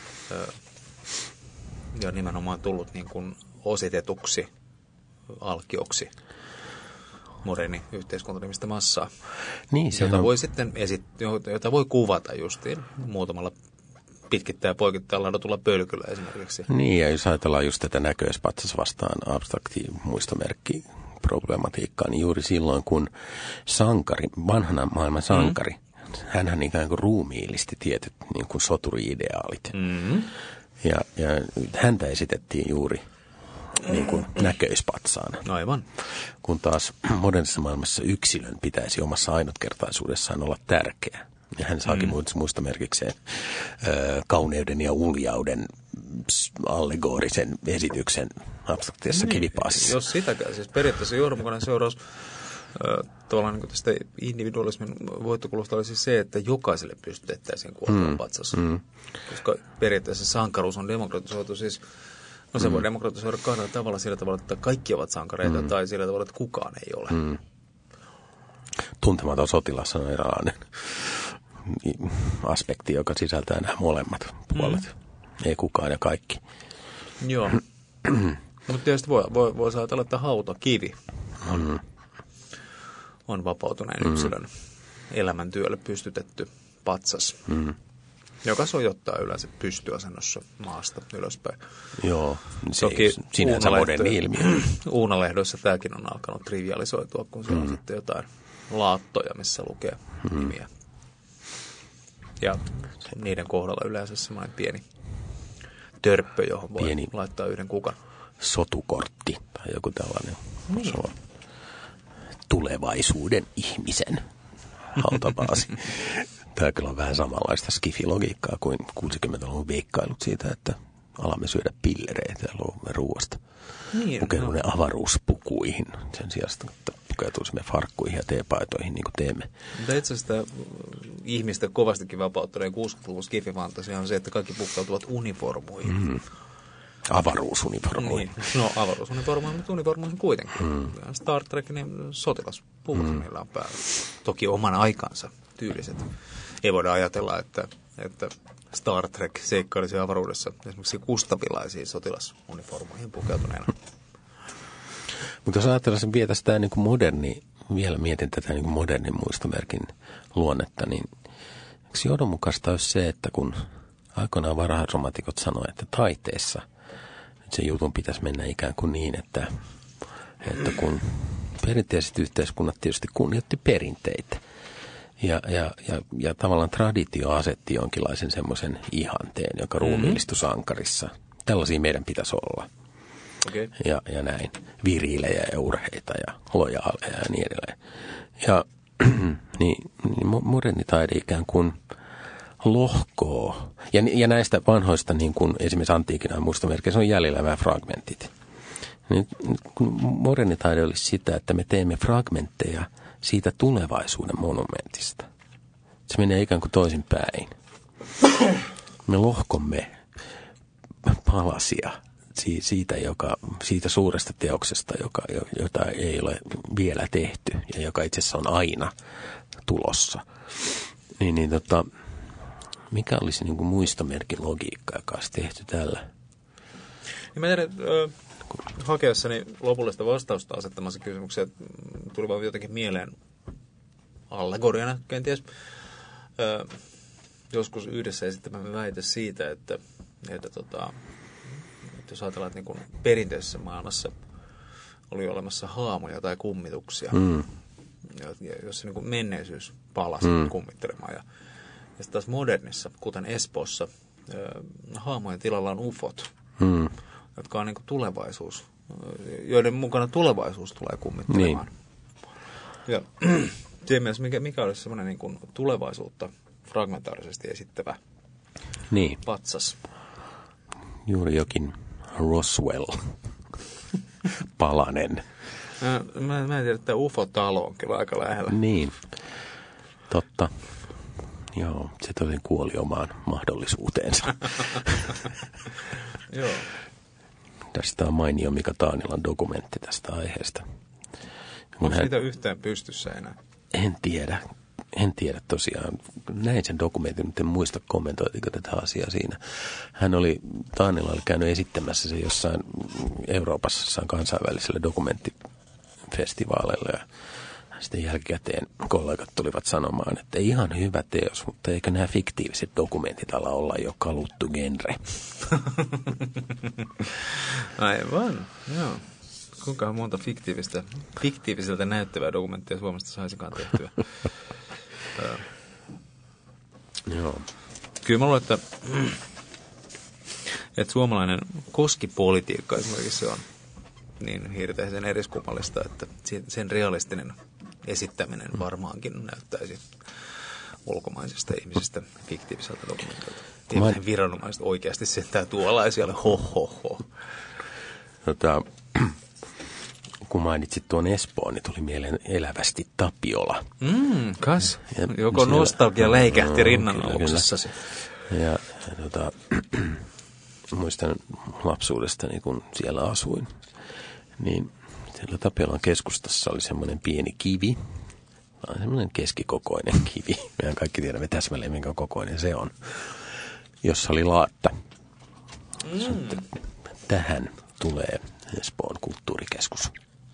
Ja nimenomaan tullut niin kuin ositetuksi alkioksi moderni yhteiskuntanimistä massaa, niin, jota, on... voi sitten esit- jota voi kuvata justiin muutamalla pitkittää ja poikittaa ladatulla pölkyllä esimerkiksi. Niin, ja jos ajatellaan just tätä näköispatsas vastaan abstrakti muistomerkki problematiikkaa, niin juuri silloin, kun sankari, vanhana maailman sankari, mm. hänhän ikään kuin ruumiillisti tietyt niin kuin soturi-ideaalit. Mm. Ja, ja häntä esitettiin juuri niin kuin näköispatsaana. Aivan. Kun taas modernissa maailmassa yksilön pitäisi omassa ainutkertaisuudessaan olla tärkeä. Ja hän saakin mm. muistomerkikseen ö, kauneuden ja uljauden allegorisen esityksen abstraktiassa niin, kivipassissa. Jos sitäkään, siis periaatteessa johdonmukainen seuraus ö, tavallaan niin kuin tästä individualismin voittokulusta oli siis se, että jokaiselle pystytettäisiin kuoltua mm. patsas. Mm. Koska periaatteessa sankaruus on demokratisoitu siis. No se mm. voi demokratisoida kahdella tavalla, sillä tavalla, että kaikki ovat sankareita, mm. tai sillä tavalla, että kukaan ei ole. Mm. Tuntematon sotilas on eräänlainen aspekti, joka sisältää nämä molemmat puolet. Mm. Ei kukaan ja kaikki. Joo. Mutta tietysti voi, voi, voi ajatella, että hautakivi on, mm. on vapautuneen mm. yksilön elämäntyölle pystytetty patsas. Mm. joka sojottaa yleensä pystyasennossa maasta ylöspäin. Joo, se Toki sinänsä moderni ilmiö. Uunalehdoissa tämäkin on alkanut trivialisoitua, kun siellä mm. on sitten jotain laattoja, missä lukee mm. nimiä. Ja niiden kohdalla yleensä semmoinen pieni törppö, johon voi pieni laittaa yhden kukan. Sotukortti tai joku tällainen niin. Tulevaisuuden ihmisen hautapaasi. Tämä kyllä on vähän samanlaista skifilogiikkaa kuin kuusikymmentäluvun veikkailut siitä, että alamme syödä pillereitä ja luovumme ruoasta. Niin, pukeudumme no. avaruuspukuihin sen sijasta, että pukeutuisimme farkkuihin ja teepaitoihin niin kuin teemme. Mutta itse asiassa ihmistä kovastikin vapauttaneen kuusikymmentäluvun skififantasia on se, että kaikki pukeutuvat uniformuihin. Mm. Avaruusuniformuihin. Niin. No avaruusuniformuihin, mutta uniformuihin kuitenkin. Mm. Star Trek, niin sotilaspuvut mm. niillä on päällä. Toki oman aikansa tyyliset. Ei voida ajatella, että, että Star Trek seikkailisi avaruudessa esimerkiksi kustavilaisiin sotilasuniformuihin pukeutuneena. Mutta jos ajatellaan sen vietäisi tämä niin kuin moderni, vielä mietin tätä niin kuin modernin muistomerkin luonnetta, niin eikö johdonmukaista olisi se, että kun aikoinaan varhaisromantikot sanoivat, että taiteessa se jutun pitäisi mennä ikään kuin niin, että, että kun perinteiset yhteiskunnat tietysti kunnioitti perinteitä ja, ja, ja, ja tavallaan traditio asetti jonkinlaisen semmoisen ihanteen, joka ruumiillistui sankarissa. Tällaisia meidän pitäisi olla. Okay. Ja, ja näin. Viriilejä ja urheita ja lojaaleja ja niin edelleen. Ja niin, niin moderni taide ikään kuin lohkoo. Ja, ja näistä vanhoista, niin kuin esimerkiksi antiikin muistomerkeissä on jäljellä vähän fragmentit. Niin, moderni taide olisi sitä, että me teemme fragmentteja siitä tulevaisuuden monumentista. Se menee ikään kuin toisinpäin. Me lohkomme palasia siitä, joka, siitä suuresta teoksesta, joka, jota ei ole vielä tehty ja joka itse asiassa on aina tulossa. Niin, niin tota, mikä olisi niin kuin muistomerkin logiikka, joka olisi tehty tällä? Niin mä tiedän, äh, hakeessani lopullista vastausta asettamassa kysymyksiä tuli vaan jotenkin mieleen allegoriana kenties. Äh, joskus yhdessä esittämämme väite siitä, että, että, tota, että jos ajatellaan, että niin kuin perinteisessä maailmassa oli olemassa haamuja tai kummituksia, mm. jossa niin kuin menneisyys palasi mm. kummittelemaan. Ja, ja sitten taas modernissa, kuten Espoossa, haamujen tilalla on ufot, mm. jotka on niin kuin tulevaisuus, joiden mukana tulevaisuus tulee kummittelemaan. Niin. Ja siinä mielessä, mikä, mikä olisi semmoinen niin kuin tulevaisuutta fragmentaarisesti esittävä niin. patsas? Juuri jokin Roswell. Palanen. Mä, mä, mä en tiedä, että U F O-talo on kyllä aika lähellä. Niin, totta. Joo, se tosin kuoli omaan mahdollisuuteensa. Joo. Tästä on mainio Mika Taanilan dokumentti tästä aiheesta. Onko hän... siitä yhtään pystyssä enää? En tiedä. En tiedä tosiaan. Näin sen dokumentin, mutta en muista kommentoitiko tätä asiaa siinä. Hän oli, Taanila oli käynyt esittämässä se jossain Euroopassa jossain kansainvälisellä dokumenttifestivaaleilla. Ja sitten jälkikäteen kollegat tulivat sanomaan, että ihan hyvä teos, mutta eikö nämä fiktiiviset dokumentit ala olla jo kaluttu genre? Aivan, joo. Kuinka monta fiktiivistä, fiktiiviseltä näyttävää dokumenttia Suomesta saisikaan tehtyä? Joo. Kyllä mä luulen, että, että suomalainen koskipolitiikka esimerkiksi on niin hirveän eriskummallista, että sen realistinen esittäminen varmaankin näyttäisi ulkomaisista ihmisistä fiktiiviseltä dokumentilta. Mä... Viranomaiset oikeasti sentää tuollaisia, ho ho ho. Tota, kun mainitsit tuon Espoon, niin tuli mieleen elävästi Tapiola. Mm, kas. Ja joko siellä... nostalgia läikähti no, rinnanauksessasi. Ja, ja tota, muistan lapsuudestani, kun siellä asuin, niin siellä Tapiolan keskustassa oli semmoinen pieni kivi. Semmoinen keskikokoinen kivi. Mehän kaikki tiedämme täsmälleen, minkä kokoinen se on. Jossa oli laatta. Mm. Sitten tähän tulee Espoon kulttuurikeskus.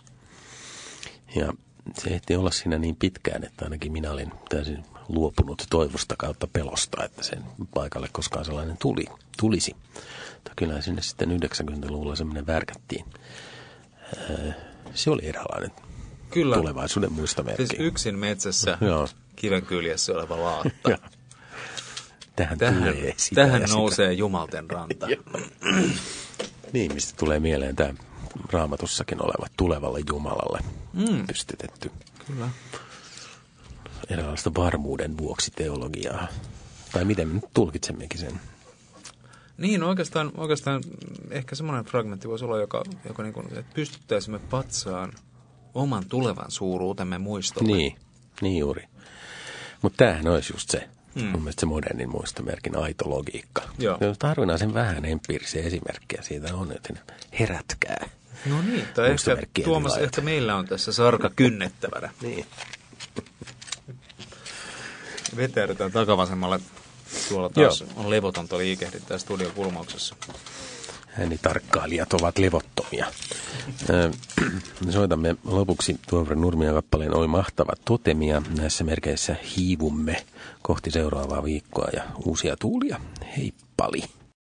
Ja se ehti olla siinä niin pitkään, että ainakin minä olin täysin luopunut toivosta kautta pelosta, että sen paikalle koskaan sellainen tuli, tulisi. Mutta kyllä sinne sitten yhdeksänkymmentäluvulla semmoinen värkättiin. Se oli eräänlainen kyllä. Tulevaisuuden muistomerkki. Siis yksin metsässä kiven kyljessä oleva laatta. Tähän, tähän, tulee sitä tähän nousee sitä. Jumalten ranta. Niin, mistä tulee mieleen tämä Raamatussakin oleva tulevalle Jumalalle mm. pystytetty. Kyllä. Eräänlaista varmuuden vuoksi teologiaa. Tai miten me nyt tulkitsemmekin sen? Niin, oikeastaan, oikeastaan ehkä semmoinen fragmentti voisi olla, joka, joka niin kuin, että pystyttäisimme patsaan oman tulevan suuruutemme muistolle. Niin, niin juuri. Mutta tämähän olisi just se. Hmm. Mun mielestä se modernin muistomerkin aito logiikka. Joo. Tarvitaan sen vähän empiirisiä esimerkkejä siitä on, että herätkää. No niin, tai ehkä, Tuomas, ehkä meillä on tässä sarka kynnettävänä. Niin. Vetäydytään takavasemmalle. Tuolla taas Joo. on levotonta liikehdintää studion kulmauksessa. Äänitarkkailijat ovat levottomia. Me soitamme lopuksi Tuomarin Nurmia kappaleen Oi mahtava totemia. Näissä merkeissä hiivumme kohti seuraavaa viikkoa ja uusia tuulia. Heippali!